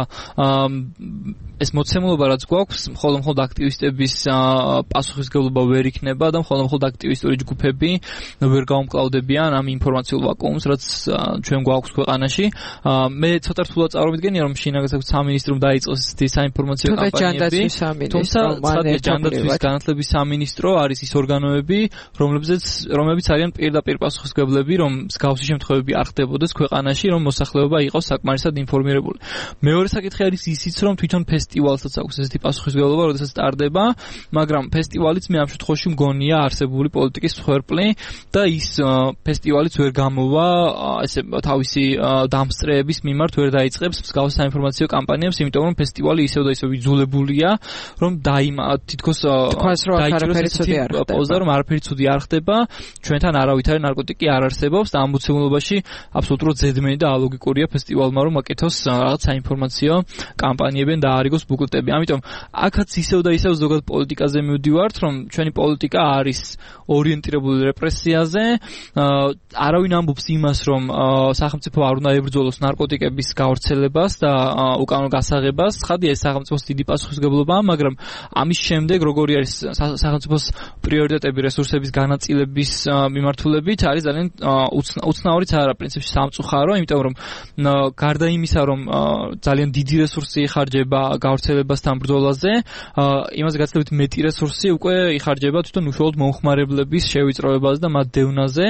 ეს მოცემულობა რაც გვაქვს, მხოლოდ-მხოლოდ აქტივისტების პასუხისმგებლობა ვერ იქნება და მხოლოდ-მხოლოდ აქტივისტური ჯგუფები ვერ გაუმკლავდებიან ამ ინფორმაციულ ვაკუუმს, რაც ჩვენ გვაქვს ქვეყანაში. მე ცოტა რთულად წარმოვიდგენია რომ შინაგანსაკუთრების სამინისტრომ დაიწყოს საინფორმაციო კამპანიები, თუმცა ცხადია ჯანდაცვის განათლების სამინისტრო არის ის ორგანოები, რომლებზეც რომლებიც არიან პირდაპირ პასუხისმგებლები, რომ მსგავსი შემთხვევები არ ხდებოდეს ქვეყანაში, რომ მოსახლეობა იყოს საკმარისად ინფორმირებული. მეორე საკითხი არის ისიც, რომ თვითონ ფესტივალსაც აქვს ესეთი პასუხისმგებლობა, როდესაც სტარდება, მაგრამ ფესტივალიც მე ამ შემთხვევაში მგონია არსებული პოლიტიკის მსხვერპლი და ის ფესტივალიც ვერ გამოვა ესე თავისი დამსწრეების მიმართ ვერ დაიწყებს მსგავს საინფორმაციო კამპანიებს, იმიტომ რომ ფესტივალი ისევ და ისევ იძულებულია, რომ დაიმა თითქოს დაიჭიროს პოზა, რომ არაფერი ცუდი არ ხდება, ჩვენთან არავითარი ნარკოტიკი არ არსებობს და ამბოცემულობაში აბსოლუტურად ზედმენი და ალოგიკურია ფესტივალმა რომ აკეთოს რაღაც საინფორმაციო კამპანიებიდან დაარიგოს ბუკლეტები. ამიტომ აქაც ისევ და ისევ ზოგადად პოლიტიკაზე მივდივართ, რომ ჩვენი პოლიტიკა არის ორიენტირებული რეპრესიაზე, არავინ ამბობს იმას, რომ სახელმწიფო არ უნდა ებრძოლოს ნარკოტიკების გავრცელებას და უკანონო გასაღებას. ცხადია, ეს სახელმწიფოს დიდი პასუხისმგებლობაა, მაგრამ ამის შემდეგ როგორი არის სახელმწიფოს პრიორიტეტები რესურსების განაწილების მიმართულებით არის ძალიან უცნაურიც არა პრინციპში სამწუხარო, იმიტომ რომ გარდა იმისა, რომ ძალიან დიდი რესურსი იხარჯება გავრცელებასთან ბრძოლაზე, იმაზე გაცილებით მეტი რესურსი უკვე იხარჯება თვითონ უშუალოდ მომხმარებლების შევიწროებაზე და მათ დევნაზე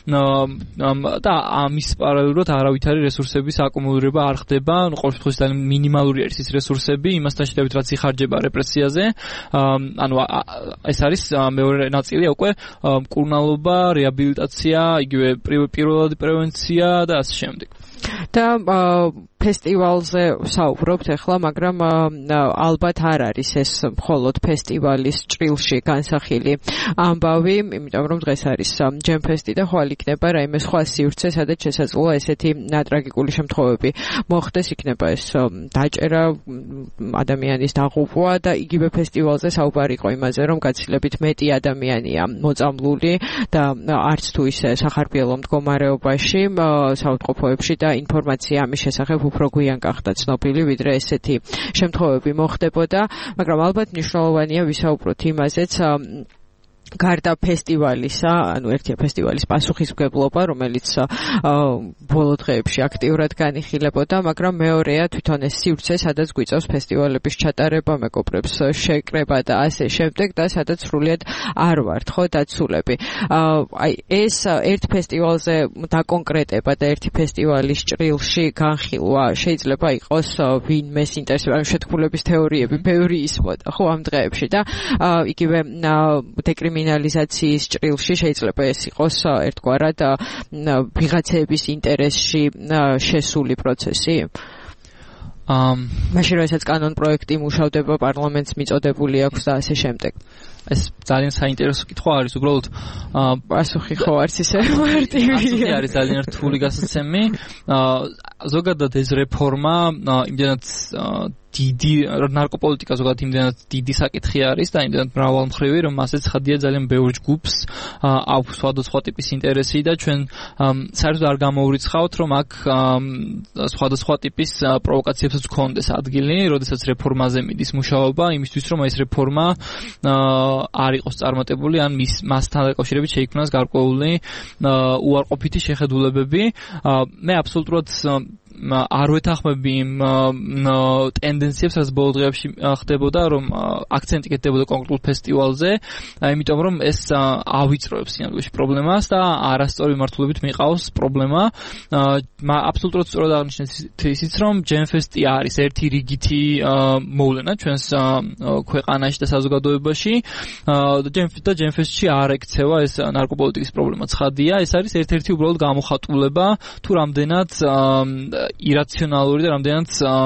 და ამის პარალელურად არავითარი რესურსების აკუმულირება არ ხდება, ну ყოველ შემთხვევაში ძალიან მინიმალური არის ის რესურსები იმასთან შედარებით რაც იხარჯება რეპრესიაზე, ანუ ეს არის მეორე ნაწილია უკვე მკურნალობა, რეაბილიტაცია, იგივე პირველადი პრევენცია და ასე შემდეგ. და ფესტივალზე საუბრობთ ახლა, მაგრამ ალბათ არ არის ეს მხოლოდ ფესტივალის ჭრილში განსახილი ამბავი, იმიტომ რომ დღეს არის ჯემფესტი და ხვალ იქნება რაიმე სხვა სივრცე, სადაც შესაძლოა ესეთი ტრაგიკული შემთხვევები მოხდეს, იქნება ეს დაჭერა, ადამიანის დაღუპვა და იგივე ფესტივალზე საუბარი იყო იმაზე, რომ გაცილებით მეტი ადამიანია მოწამლული და არც თუ ისე სახარბიელო მდგომარეობაში საავადმყოფოებში და ინფორმაცია ამის შესახებ უფრო გვიან გახდა ცნობილი, ვიდრე ესეთი შემთხვევები მოხდებოდა, მაგრამ ალბათ მნიშვნელოვანია ვისაუბროთ იმაზეც, გარდა ფესტივალისა, ანუ ერთია ფესტივალის პასუხისმგებლობა, რომელიც ბოლო დღეებში აქტიურად განიხილებოდა, მაგრამ მეორეა თვითონ ეს სივრცე, სადაც გვიწევს ფესტივალების ჩატარება, მეგობრებს შეკრება და ასე შემდეგ და სადაც სრულიად არ ვართ, ხო, დაცულები. აი ეს ერთ ფესტივალზე დაკონკრეტება და ერთი ფესტივალის ჭრილში განხილვა შეიძლება იყოს ვინმეს ინტერესები, ანუ შეთქმულების თეორიები ბევრი ისმოდა, ხო, ამ დღეებში და იგივე დეკრიმინალიზაცია კრიმინალიზაციის ჭრილში შეიძლება ეს იყოს ერთგვარად ვიღაცების ინტერესში შესული პროცესი. ამ მაშინ რასაც კანონ პროექტი მუშავდება, პარლამენტს მიწოდებული აქვს და ასე შემდეგ. ეს ძალიან საინტერესო კითხვა არის, უბრალოდ პასუხი ხო არც ისე მარტივია. არის ძალიან რთული გასაცემი. ზოგადად ეს რეფორმა იმდენად დიდი ნარკოპოლიტიკა ზოგადად იმდენად დიდი საკითხი არის და იმდენად მრავალმხრივი, რომ მასეც ხადია ძალიან ბევრ ჯგუფს აქვს სხვადასხვა ტიპის ინტერესი და ჩვენ საერთოდ არ გამოურიცხავთ, რომ აქ სხვადასხვა ტიპის პროვოკაციებსაც გქონდეს ადგილი, როდესაც რეფორმაზე მიდის მუშაობა, იმისთვის რომ ეს რეფორმა არ იყოს წარმატებული, ან მის მასთან დაკავშირებით შეიქმნას გარკვეული უარყოფითი შეხედულებები. მე აბსოლუტურად არ ვეთანხმები იმ ტენდენციებს, რაც ბოლო დღეებში ხდებოდა, რომ აქცენტი კეთდებოდა კონკრეტულ ფესტივალზე, იმიტომ რომ ეს ავიწროებს სინამდვილეში პრობლემას და არასწორი მიმართულებით მიყავს პრობლემა. აბსოლუტურად სწორად აღნიშნეთ ისიც, რომ ჯემფესტი არის ერთი რიგითი მოვლენა ჩვენს ქვეყანაში და საზოგადოებაში და ჯემფესტში არ ექცევა ეს ნარკოპოლიტიკის პრობლემა. ცხადია, ეს არის ერთ-ერთი უბრალოდ გამოხატულება თუ რამდენად ირაციონალური და რამდენად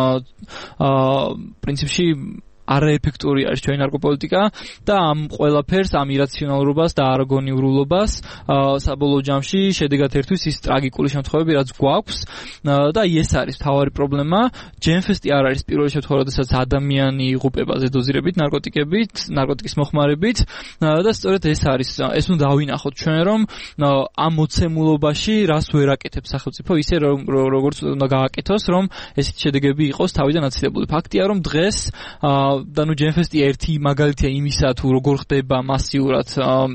პრინციპში არაეფექტური არის ჩვენი ნარკოპოლიტიკა და ამ ყველაფერს, ამ ირაციონალურობას და არაგონიურულობას საბოლოო ჯამში შედეგად ერთვის ის ტრაგიკული შემთხვევები, რაც გვაქვს და ეს არის მთავარი პრობლემა. ჯემფესტი არ არის პირველი შემთხვევა, როდესაც ადამიანი იღუპება ზედოზირებით ნარკოტიკებით, ნარკოტიკის მოხმარებით და სწორედ ეს არის, ეს უნდა დავინახოთ ჩვენ, რომ ამ მოცემულობაში რას ვერ აკეთებს სახელმწიფო, ისე როგორც უნდა გააკეთოს, რომ ესეთი შედეგები იყოს თავიდან აცილებული. ფაქტია, რომ დღეს და ნუ ჯენფესტი ერთი მაგალითია იმისა თუ როგორ ხდება მასიურად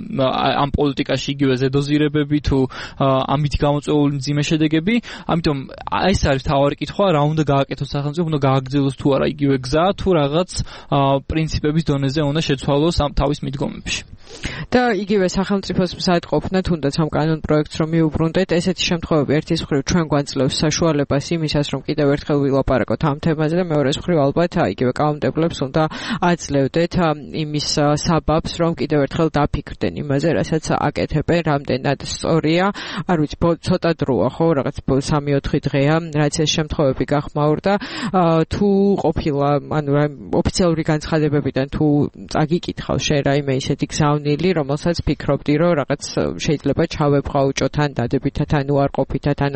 ამ პოლიტიკაში იგივე ზედოზირებები თუ ამით გამოწვეული მძიმე შედეგები, ამიტომ ეს არის თავარი კითხვა, რა უნდა გააკეთოს სახელმწიფო, უნდა გააგრძელოს თუ არა იგივე გზა, თუ რაღაც პრინციპების დონეზე უნდა შეცვალოს ამ თავის მიდგომებში. და იგივე სახელმწიფოს მზადყოფნა თუნდაც ამ კანონ პროექტს რომ მიუბრუნდეთ, ესეთი შემთხვევები ერთის მხრივ ჩვენ გვანძლევს საშუალებას იმისას, რომ კიდევ ერთხელ ვილაპარაკოთ ამ თემაზე და მეორეს მხრივ ალბათ იგივე კანონმდებლებს უნდა აძლევდეთ იმის საბაბს, რომ კიდევ ერთხელ დაფიქრდნენ იმაზე, რასაც აკეთებენ, რამდენად სწორია, არ ვიცი, ცოტა დროა ხო, რაღაც სამი ოთხი დღეა, რაც ეს შემთხვევები გახმაურდა, თუ ყოფილა, ანუ ოფიციალური განცხადებებიდან თუ წაგიკითხავს შენ რაიმე ისეთი გზავნილი, რომელსაც ფიქრობდი, რომ რაღაც შეიძლება ჩავებღაუჭოთ ან დადებითად, ანუ არ ყოფითად, ანუ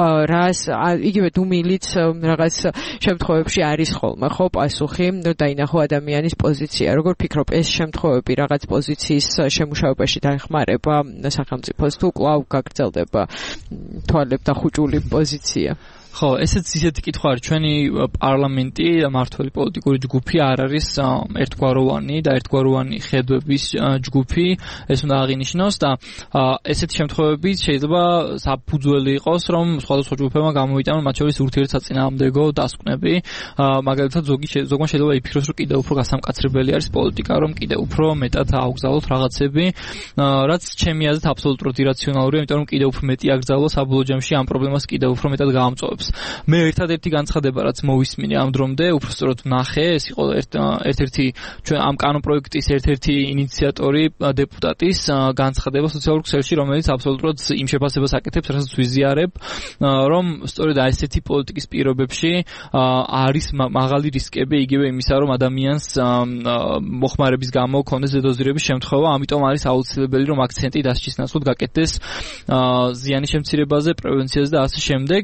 რას იგივე დუმილიც რაღაც შემთხვევებში არის ხოლმე, ხო, პასუხი, დაინახო ადამიანის პოზიცია. როგორ ფიქრობ, ეს შემთხვევები რაღაც პოზიციის შემუშავებაში დაეხმარება სახელმწიფოს თუ კვლავ გაგრძელდება თვალებდახუჭული პოზიცია? ხო, ესეც ისეთი კითხვა არის, ჩვენი პარლამენტი და მმართველი პოლიტიკური ჯგუფი არ არის ერთგვაროვანი და ერთგვაროვანი ხედვების ჯგუფი, ეს უნდა აღინიშნოს და ესეთი შემთხვევები შეიძლება საფუძველი იყოს, რომ სხვადასხვა ჯგუფებმა გამოიტანონ მათ შორის ურთიერთსაწინააღმდეგო დასკვნები, მაგალითად ზოგი ზოგმა შეიძლება იფიქროს, რომ კიდევ უფრო გასამკაცრებელი არის პოლიტიკა, რომ კიდევ უფრო მეტად ააგზავნოთ რაღაცები, რაც ჩემი აზრით აბსოლუტურად ირაციონალურია, იმიტომ რომ კიდევ უფრო მეტი აკრძალოს საბოლოო ჯამში ამ პრობლემას კიდევ უფრო მეტად გაამწვავებს. მე ერთადერთი განცხადება, რაც მოვისმინე ამ დრომდე, უბრალოდ ვნახე, ეს იყო ერთ-ერთი ჩვენ ამ კანონ პროექტის ერთ-ერთი ინიციატორი დეპუტატის განცხადება სოციალურ ქსელში, რომელიც აბსოლუტურად იმ შეფასებას აკეთებს, რასაც ვიზიარებ, რომ სწორედ ესეთი პოლიტიკის პირობებში არის მაღალი რისკები იგივე იმისა, რომ ადამიანს მოხმარების გამო ქონდეს ზედოზირების შემთხვევა, ამიტომ არის აუცილებელი, რომ აქცენტი დასჯის ნაცვლად გაკეთდეს ზიანის შემცირებაზე, პრევენციაზე და ასე შემდეგ.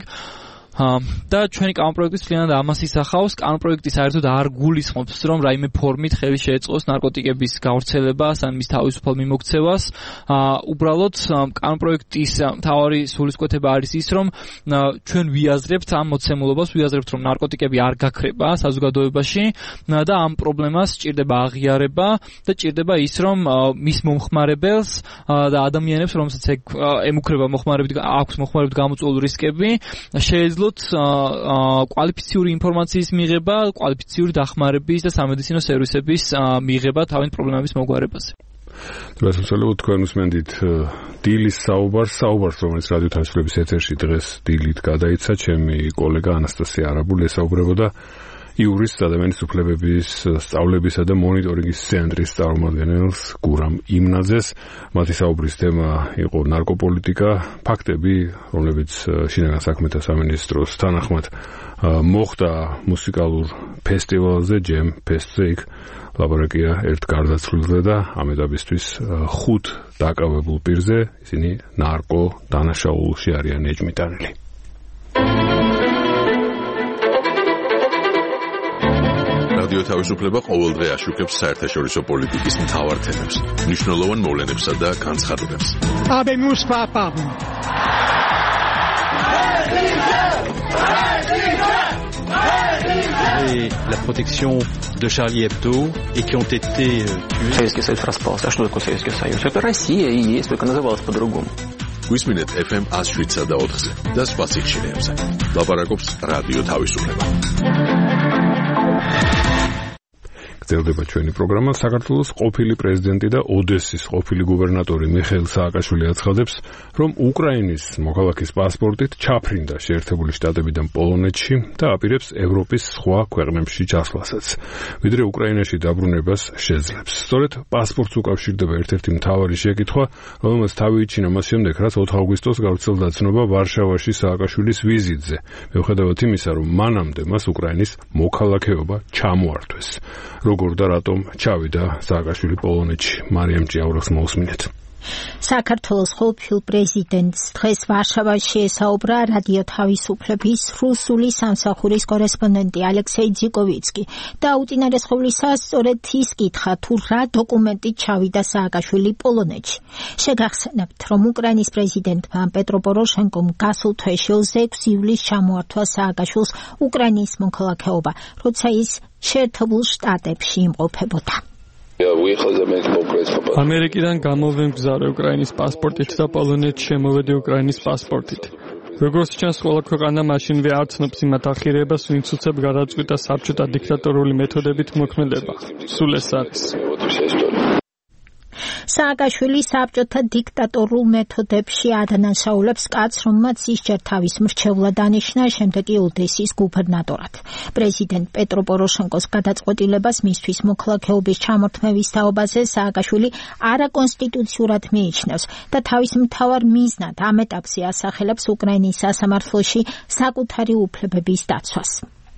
და ჩვენი კანონპროექტის მთლიანად ამას ისახავს. კანონპროექტი საერთოდ არ გულისხმობს, რომ რაიმე ფორმით ხელი შეეწყოს ნარკოტიკების გავრცელებას ან მის თავისუფალ მიმოქცევას. უბრალოდ კანონპროექტის მთავარი სულისკვეთება არის ის, რომ ჩვენ ვიაზრებთ ამ მოცემულობას, ვიაზრებთ, რომ ნარკოტიკები არ გაქრება საზოგადოებაში და ამ პრობლემას სჭირდება აღიარება და სჭირდება ის, რომ მის მომხმარებელს და ადამიანებს, რომელსაც ემუქრება მოხმარებით, აქვს მოხმარებით გამოწვეული რისკები, შეეძლო კვალიფიციური ინფორმაციის მიღება, კვალიფიციური დახმარების და სამედიცინო სერვისების მიღება თავის პრობლემების მოგვარებაზე. დასასრულებლად თქვენ უსმენთ დილის საუბარს, საუბარს, რომელიც რადიო თავისუფლების ეთერში დღეს დილით გადაიცა, ჩემი კოლეგა ანასტასია არაბული ესაუბრებოდა იურის ადამიანის უფლებების სწავლებისა და მონიტორინგის ცენტრის წარმომადგენელს გურამ იმნაძეს. მათი საუბრის თემა იყო ნარკოპოლიტიკა, ფაქტები, რომლებიც შინაგან საქმეთა სამინისტროს თანახმად მოხდა მუსიკალურ ფესტივალზე, ჯემ ფესტზე, იქ ლაბორაკია ერთ გარდაცვლილზე და ამ ეტაპისთვის ხუთ დაკავებულ პირზე, ისინი ნარკო დანაშაულში არიან ეჭმიტანილი. რადიო თავისუფლება ყოველდღე აშუქებს საერთაშორისო პოლიტიკის მთავარ თემებს, მნიშვნელოვან მოვლენებსა და განცხადებებს. Habemus papam. Et la protection de Charlie Hebdo et qui ont été tués. Советский Союз распался. А что такое Советский Союз? Это Россия и есть, только называлась по-другому. გვისმინეთ эф эм one oh seven და ოთხზე და სხვა ციხშირეებზე. ლაპარაკობს რადიო თავისუფლება. გრძელდება ჩვენი პროგრამა. საქართველოს ყოფილი პრეზიდენტი და ოდესის ყოფილი გუბერნატორი მიხეილ სააკაშვილი აცხადებს, რომ უკრაინის მოქალაქის პასპორტით ჩაფრინდა შეერთებული შტატებიდან პოლონეთში და აპირებს ევროპის სხვა ქვეყნებში ჩასვლასაც, ვიდრე უკრაინაში დაბრუნებას შეძლებს. სწორედ პასპორტს უკავშირდება ერთ-ერთი მთავარი შეკითხვა, რომელმაც თავი იჩინა მას შემდეგ, რაც ოთხ აგვისტოს გავრცელდა ცნობა ვარშავაში სააკაშვილის ვიზიტზე, მიუხედავად იმისა, რომ მანამდე მას უკრაინის მოქალაქეობა ჩამოართვეს. როგორ და რატომ ჩავიდა სააკაშვილი პოლონეთში? მარიამ ჭიაურას მოусმინეთ. საქართველოს ყოფილ პრეზიდენტს დღეს ვარშავაში ესაუბრა რადიო თავისუფლების რუსული სამსახურის კორესპონდენტი ალექსეი ძიკოვიცკი და უწინარესხოვლისა სწორედ ის კითხა თუ რა დოკუმენტი ჩავიდა სააკაშვილი პოლონეთში. შეგახსენებთ, რომ უკრაინის პრეზიდენტმა პეტრო პოროშენკომ გასულ თვეში ექვსი ივლისს ჩამოართვა სააკაშვილს უკრაინის მოქალაქეობა, როცა ის შეერთებულ შტატებში იმყოფებოდა. ამერიკიდან გამოვემგზავრე უკრაინის პასპორტით და პოლონეთში შემოვედი უკრაინის პასპორტით. როგორც ჩანს, ყველა ქვეყანა მაშინვე არ ცნობს იმ ახირებას, ვინც უცებ გადაწყვიტა საბჭოთა დიქტატორული მეთოდებით მოქმედება. სულ ეს არის. სააკაშვილი საბჭოთა დიქტატორულ მეთოდებში ადანაშაულებს კაცს, რომელმაც ისჯერ თავის მრჩევლად დანიშნა, შემდეგ კი ოდესის გუბერნატორად. პრეზიდენტ პეტრო პოროშენკოს გადაწყვეტილებას მისთვის მოქალაქეობის ჩამორთმევის თაობაზე სააკაშვილი არაკონსტიტუციურად მიიჩნევს და თავის მთავარ მიზნად ამ ეტაპზე ასახელებს უკრაინის სასამართლოში საკუთარი უფლებების დაცვას.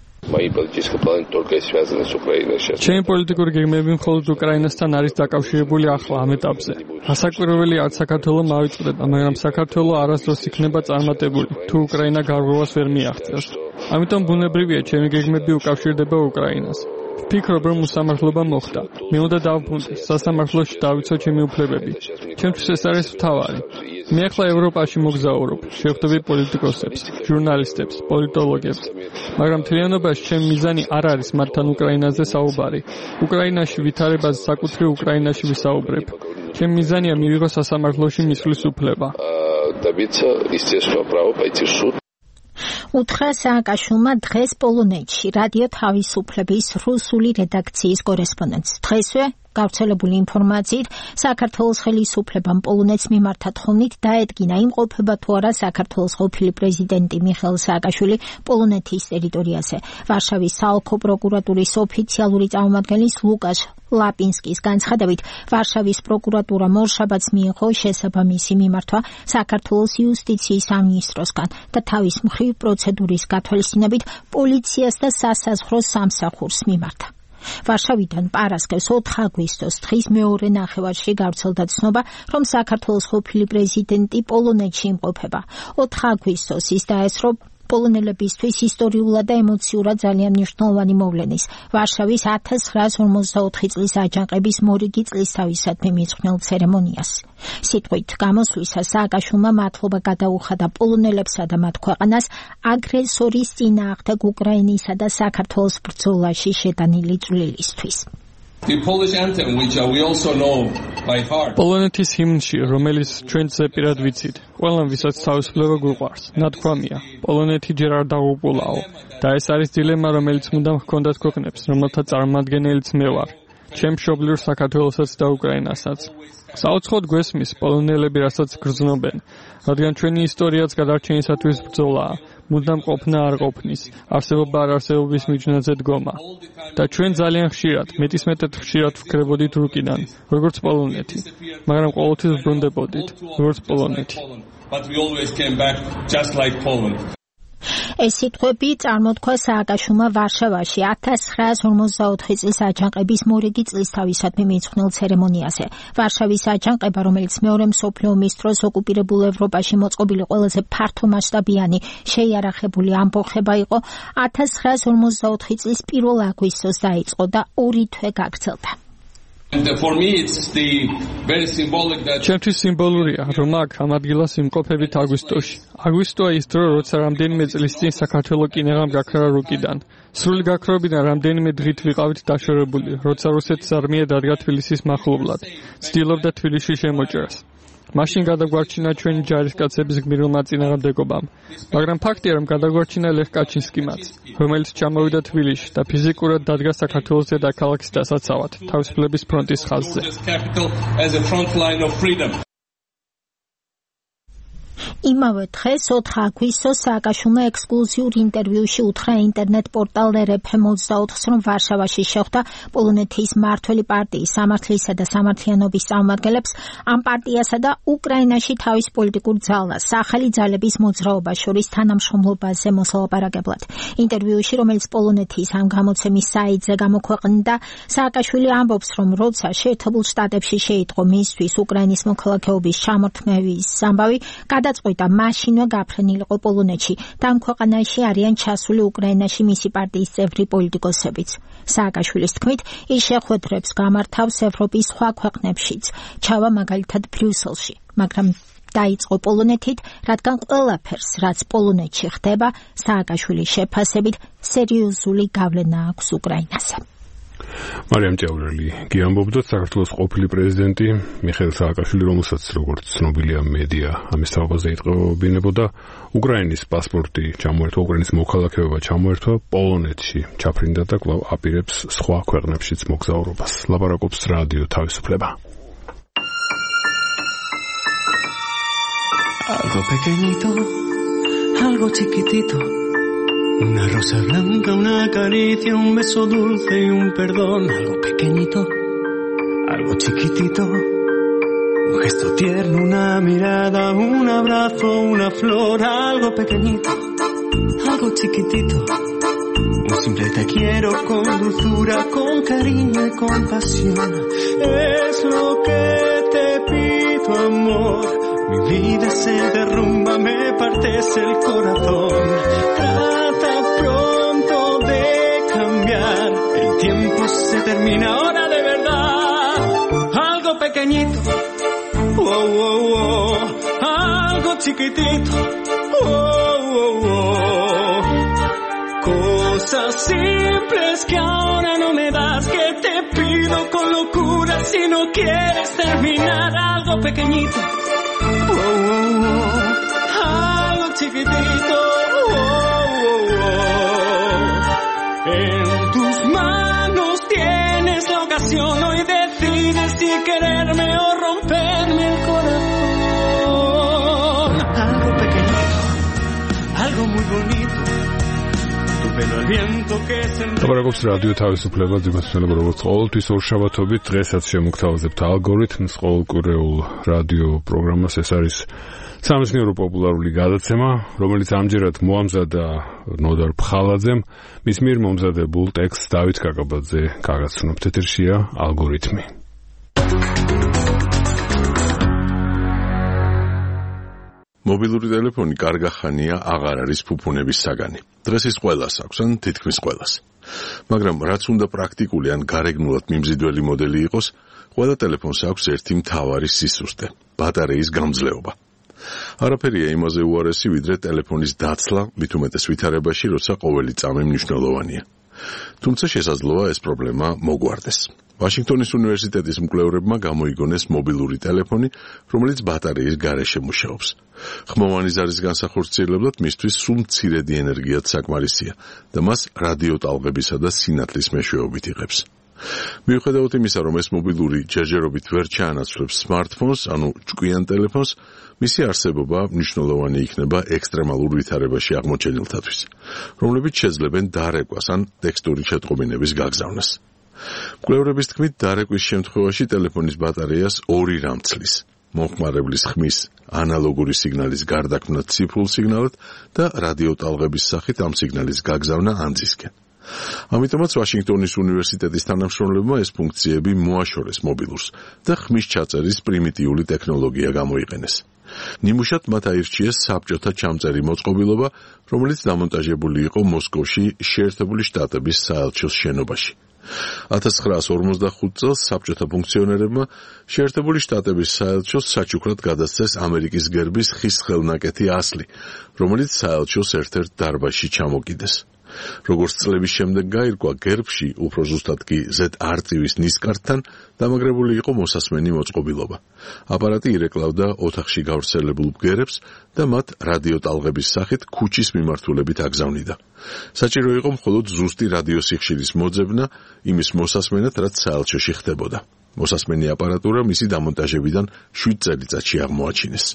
ჩემი პოლიტიკური გეგმები მხოლოდ უკრაინასთან არის დაკავშირებული ახლა ამ ეტაპზე. ასაკვირველი არც საქართველო მავიწყდება, მაგრამ საქართველო არასდროს იქნება წარმატებული, თუ უკრაინა გარღვევას ვერ მიაღწევს. ამიტომ ბუნებრივია ჩემი გეგმები უკავშირდება უკრაინას. ვფიქრობ, რომ უსამართლობა მოხდა. მე უნდა დავბრუნდე, სასამართლოში დავიცო ჩემი უფლებები. ჩემთვის ეს არის მთავარი. მე ახლა ევროპაში მოგზაურობ, შევხვდები პოლიტიკოსებს, ჟურნალისტებს, პოლიტოლოგებს, მაგრამ მთლიანობაში ჩემი მიზანი არ არის მათთან უკრაინაზე საუბარი. უკრაინაში ვითარებაზე საკუთრივ უკრაინაში ვისაუბრებ. ჩემი მიზანია მივიღო სასამართლოში მისვლის უფლება. უთხრა სააკაშვილმა დღეს პოლონეთში რადიო თავისუფლების რუსული რედაქციის კორესპონდენტს. დღესვე გავრცელებული ინფორმაციით საქართველოს ხელისუფლებამ პოლონეთს მიმართა თხოვნით დაედგინა იმყოფება თუ არა საქართველოს ყოფილი პრეზიდენტი მიხეილ სააკაშვილი პოლონეთის ტერიტორიაზე. ვარშავის საოლქო პროკურატურის ოფიციალური წარმომადგენლის ლუკაშ ლაპინსკის განცხადებით, ვარშავის პროკურატურამ ორშაბათს მიიღო შესაბამისი მიმართვა საქართველოს იუსტიციის სამინისტროსგან და თავის მხრივ პროცედურის გათვალისწინებით პოლიციას და სასაზღვრო სამსახურს მიმართა. ვარშავიდან პარასკევს ოთხ აგვისტოს დღის მეორე ნახევარში გავრცელდა ცნობა, რომ საქართველოს ყოფილი პრეზიდენტი პოლონეთში იმყოფება. ოთხ აგვისტოს ის დაესწრო პოლონელებისთვის ისტორიულად და ემოციურად ძალიან მნიშვნელოვანი მოვლენის, ვარშავის ათას ცხრაას ორმოცდაოთხი წლის აჯანყების მორიგი წლისთავისადმი მიძღვნილ ცერემონიას. სიტყვით გამოსვლისას სააკაშვილმა მადლობა გადაუხადა პოლონელებსა და მათ ქვეყანას აგრესორის წინააღმდეგ უკრაინისა და საქართველოს ბრძოლაში შეტანილი წვლილისთვის. პოლონეთის ჰიმნში, რომელიც ჩვენ ზეპირად ვიცით, ყველამ ვისაც თავისუფლება გვიყვარს, ნათქვამია, პოლონეთი ჯერ არ დაღუპულაო და ეს არის დილემა, რომელიც მუდამ ჰქონდათ ქვეყნებს, რომელთა წარმომადგენელიც მე ვარ, ჩემ მშობლიურ საქართველოსაც და უკრაინასაც. საუცხოდ გვესმის პოლონელები რასაც გრძნობენ, რადგან ჩვენი ისტორიაც გადარჩენისათვის ბრძოლაა. მუდამ ყოფნა არ ყოფნის, არსებობა არ არსებობის მიჯნაზე დგომა. და ჩვენ ძალიან ხშირად, მეტისმეტად ხშირად ვკრებოდით რუკიდან, როგორც პოლონეთი, მაგრამ ყოველთვის ვბრუნდებოდით, როგორც პოლონეთი. ეს სიტყვები წარმოთქვა სააკაშვილმა ვარშავაში ათას ცხრაას ორმოცდაოთხი წლის აჯანყების მორიგი წლისთავისადმი მიძღვნილ ცერემონიაზე. ვარშავის აჯანყება, რომელიც მეორე მსოფლიო ომის დროს ოკუპირებულ ევროპაში მოწყობილი ყველაზე ფართომასშტაბიანი შეიარაღებული ამბოხება იყო, ათას ცხრაას ორმოცდაოთხი წლის პირველ აგვისტოს დაიწყო და ორი თვე გაგრძელდა. ჩემთვის სიმბოლურია, რომ აქ ამ ადგილას იმყოფებით აგვისტოში. აგვისტოა ის დრო, როცა რამდენიმე წლის წინ საქართველოს კინაღამ გაქრა რუკიდან. სრული გაქრობიდან რამდენიმე დღით ვიყავით დაშორებული, როცა რუსეთის არმია დადგა თბილისის მახლობლად, ცდილობდა თბილისში შემოჭრას. მაშინ გადაგვარჩინა ჩვენი ჯარისკაცების გმირილმა წინააღმდეგობამ, მაგრამ ფაქტია, რომ გადაგვარჩინა ლეხ კაჩინსკიმაც, რომელიც ჩამოვიდა თბილისში და ფიზიკურად დადგა საქართველოს დედაქალაქის დასაცავად, თავისუფლების ფრონტის ხაზზე. იმავე დღეს ოთხ აგვისტოს სააკაშვილმა ექსკლუზიურ ინტერვიუში უთხრა ინტერნეტ პორტალ ერ ეფ ემ ოცდაოთხს, რომ ვარშავაში შეხვდა პოლონეთის მმართველი პარტიის სამართლისა და სამართლიანობის წარმომადგენლებს, ამ პარტიასა და უკრაინაში თავის პოლიტიკურ ძალას სახელი ძალების მოძრაობას შორის თანამშრომლობაზე მოსალაპარაკებლად. ინტერვიუში, რომელიც პოლონეთის ამ გამოცემის საიტზე გამოქვეყნდა, სააკაშვილი ამბობს, რომ როცა შეერთებულ შტატებში შეიტყო მისთვის უკრაინის მოქალაქეობის ჩამორთმევის ამბავი, გადაწყვიტა მაშინვე გაფრენილიყო პოლონეთში და ამ ქვეყანაში არიან ჩასული უკრაინაში მისი პარტიის წევრი პოლიტიკოსებიც. სააკაშვილის თქმით, ის შეხვედრებს გამართავს ევროპის სხვა ქვეყნებშიც, ჩავა მაგალითად ბრიუსელში, მაგრამ დაიწყო პოლონეთით, რადგან ყველაფერს, რაც პოლონეთში ხდება, სააკაშვილის შეფასებით სერიოზული გავლენა აქვს უკრაინაზე. მარიამ ჭიაურელი გიამბობდათ, საქართველოს ყოფილი პრეზიდენტი მიხეილ სააკაშვილი, რომელსაც როგორც ცნობილია მედია ამის თავაზე იტყობინებოდა, უკრაინის პასპორტი ჩამოერთვა, უკრაინის მოქალაქეობა ჩამოერთვა, პოლონეთში ჩაფრინდა და კვლავ აპირებს სხვა ქვეყნებშიც მოგზაურობას. ლაპარაკობს რადიო თავისუფლება. Algo pequeñito, algo chiquitito, una rosa blanca, una caricia, un beso dulce y un perdón. Algo pequeñito, algo chiquitito, un gesto tierno, una mirada, un abrazo, una flor. Algo pequeñito, algo chiquitito, un simple te quiero con dulzura, con cariño y compasión. Es lo que te pido, amor. Mi vida se derrumba, me partes el corazón. Trata pronto de cambiar, el tiempo se termina ahora de verdad. Algo pequeñito, oh, oh, oh. Algo chiquitito, oh, oh, oh. Cosas simples que ahora no me das, que te pido con locura si no quieres terminar. Algo pequeñito, oh, oh, oh, algo chiquitito, oh, oh, oh. En tus manos tienes la ocasión, hoy decides si quererme o romperme el corazón. Algo pequeñito, algo muy bonito, tu pelo al viento que se enreda. ლაპარაკობს რადიო თავისუფლება, ძიმასწავლება, როგორც ყოველთვის ორშაბათობით, დღესაც შემოგთავაზებთ ალგორითმს, ყოველკვირეულ რადიო პროგრამას. ეს არის სამეცნიერო პოპულარული გადაცემა, რომელიც ამჯერად მოამზადა ნოდარ ფხალაძემ, მის მიერ მომზადებულ ტექსტს დავით კაკაბაძე გაგაცნობთ. ეთერშია ალგორითმი. მობილური ტელეფონი კარგა ხანია აღარ არის ფუფუნების საგანი. დღეს ის ყველას აქვს, ან თითქმის ყველას. მაგრამ რაც უნდა პრაქტიკული ან გარეგნულად მიმზიდველი მოდელი იყოს, ყველა ტელეფონს აქვს ერთი მთავარი სისუსტე – ბატარეის გამძლეობა. არაფერია იმაზე უარესი, ვიდრე ტელეფონის დაცლა, მით უმეტეს ვითარებაში, როცა ყოველი წამი მნიშვნელოვანია. თუმცა შესაძლოა ეს პრობლემა მოგვარდეს. ვაშინგტონის უნივერსიტეტის მკვლევრებმა გამოიგონეს მობილური ტელეფონი, რომელიც ბატარეის გარეშე მუშაობს. ხმოვანი ზარის განსახორციელებლად მისთვის სულ მცირედი ენერგიაც საკმარისია და მას რადიოტალღებისა და სინათლის მეშვეობით იღებს. მიუხედავად იმისა, რომ ეს მობილური ჯერჯერობით ვერ ჩაანაცვლებს სმარტფონს, ანუ ჭკვიან ტელეფონს, მისი არსებობა მნიშვნელოვანი იქნება ექსტრემალურ ვითარებაში აღმოჩენილთათვის, რომლებიც შეძლებენ დარეკვას ან ტექსტური შეტყობინების გაგზავნას. მკვლევრების თქმით, დარეკვის შემთხვევაში ტელეფონის ბატარეას ორი რამ ცლის: მომხმარებლის ხმის ანალოგური სიგნალის გარდაქმნა ციფრულ სიგნალად და რადიოტალღების სახით ამ სიგნალის გაგზავნა ანძისკენ. ამიტომაც ვაშინგტონის უნივერსიტეტის თანამშრომლებმა ეს ფუნქციები მოაშორეს მობილურს და ხმის ჩაწერის პრიმიტიული ტექნოლოგია გამოიყენეს. ნიმუშად მათ აირჩიეს საბჭოთა ჩამწერი მოწყობილობა, რომელიც დამონტაჟებული იყო მოსკოვში შეერთებული შტატების საელჩოს შენობაში. ათას ცხრაას ორმოცდახუთ წელს საბჭოთა ფუნქციონერებმა შეერთებული შტატების საელჩოს საჩუქრად გადასცეს ამერიკის გერბის ხის ხელნაკეთი ასლი, რომელიც საელჩოს ერთ-ერთ დარბაზში ჩამოკიდეს. როგორც წლების შემდეგ გაირკვა, გერბში, უფრო ზუსტად კი ზედ არწივის ნისკარტთან დამაგრებული იყო მოსასმენი მოწყობილობა. აპარატი ირეკლავდა ოთახში გავრცელებულ ბგერებს და მათ რადიოტალღების სახით ქუჩის მიმართულებით აგზავნიდა. საჭირო იყო მხოლოდ ზუსტი რადიოსიხშირის მოძებნა იმის მოსასმენად, რაც საელჩოში ხდებოდა. მოსასმენი აპარატურა მისი დამონტაჟებიდან შვიდ წელიწადში აღმოაჩინეს.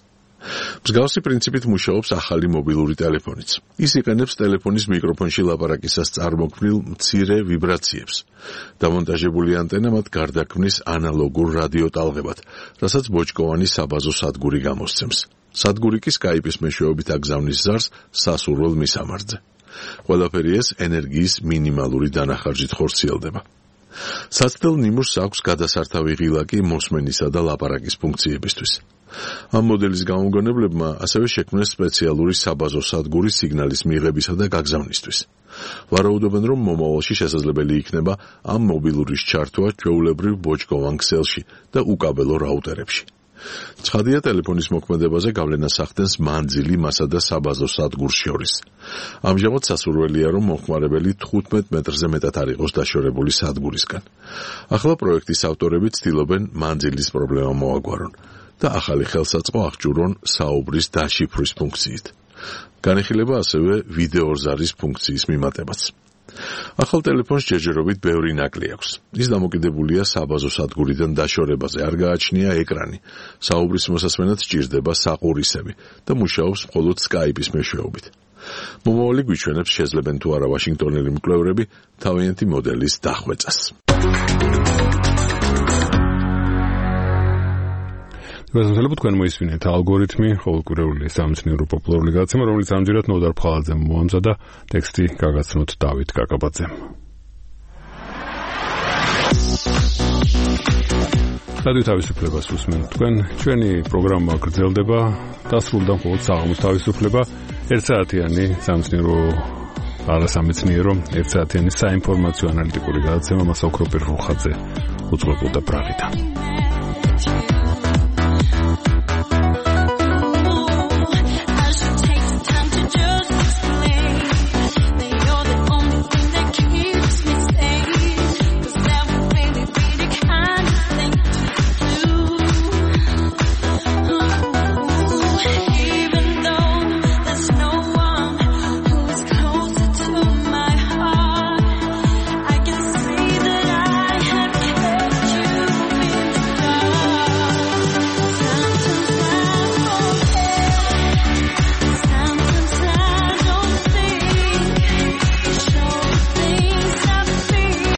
მსგავსი პრინციპით მუშაობს ახალი მობილური ტელეფონიც. ის იყენებს ტელეფონის მიკროფონში ლაპარაკისას წარმოქმნილ მცირე ვიბრაციებს. დამონტაჟებული ანტენა მათ გარდაქმნის ანალოგურ რადიო ტალღებად, რასაც ბოჭკოვანი საბაზო სადგური გამოსცემს. სადგური კი Skype-ის მეშვეობით აგზავნის ზარს სასურველ მისამართზე. ყველაფერი ეს ენერგიის მინიმალური დანახარჯით ხორციელდება. საცდელ ნიმუშს აქვს გადასართავი ღილაკი მოსმენისა და ლაპარაკის ფუნქციებისთვის. ამ მოდელის გამომგონებლებმა ასევე შექმნეს სპეციალური საბაზო სადგური სიგნალის მიღებისა და გაგზავნისთვის. ვარაუდობენ, რომ მომავალში შესაძლებელი იქნება ამ მობილურის ჩართვა ჩვეულებრივ ბოჭკოვან ქსელში და უკაბელო რაუტერებში. ცხადია, ტელეფონის მოქმედებაზე გავლენას ახდენს მანძილი მასა და საბაზო სადგურს შორის. ამჟამად სასურველია, რომ მოხმარებელი თხუთმეტ მეტრზე მეტად არ იყოს დაშორებული სადგურისგან. ახლა პროექტის ავტორები ცდილობენ მანძილის პრობლემა მოაგვარონ და ახალი ხელსაწყო აღჭურონ საუბრის დაშიფვრის ფუნქციით. განიხილება ასევე ვიდეორზარის ფუნქციის მიმატებაც. ახალ ტელეფონს ჯერჯერობით ბევრი ნაკლი აქვს. ის დამოკიდებულია საბაზო სადგურიდან დაშორებაზე, არ გააჩნია ეკრანი. საუბრის მოსასმენად სჭირდება საყურისები და მუშაობს მხოლოდ Skype-ის მეშვეობით. მომავალი გვიჩვენებს, შეძლებენ თუ არა ვაშინგტონელი მკვლევრები თავიანთი მოდელის დახვეწას. ვეზმოძლებთ თქვენ მოისმინეთ ალგორითმი, ყოველკვირეული სამეცნიერო პოპულარული გადაცემა, რომელიც ამჯერად ნოდარ ფხალაძემ მოამზადა, ტექსტი გაგაცნოთ დავით კაკაბაძემ. რადიო თავისუფლებას უსმენთ თქვენ, ჩვენი პროგრამა გრძელდება, დასრულდა მხოლოდ საღამოს თავისუფლება, ერთ საათიანი სამეცნიერო არასამეცნიერო, ერთ საათიანი საინფორმაციო ანალიტიკური გადაცემა მასა ოქროპირ რუხაძე უწყებოდა პრაღიდან.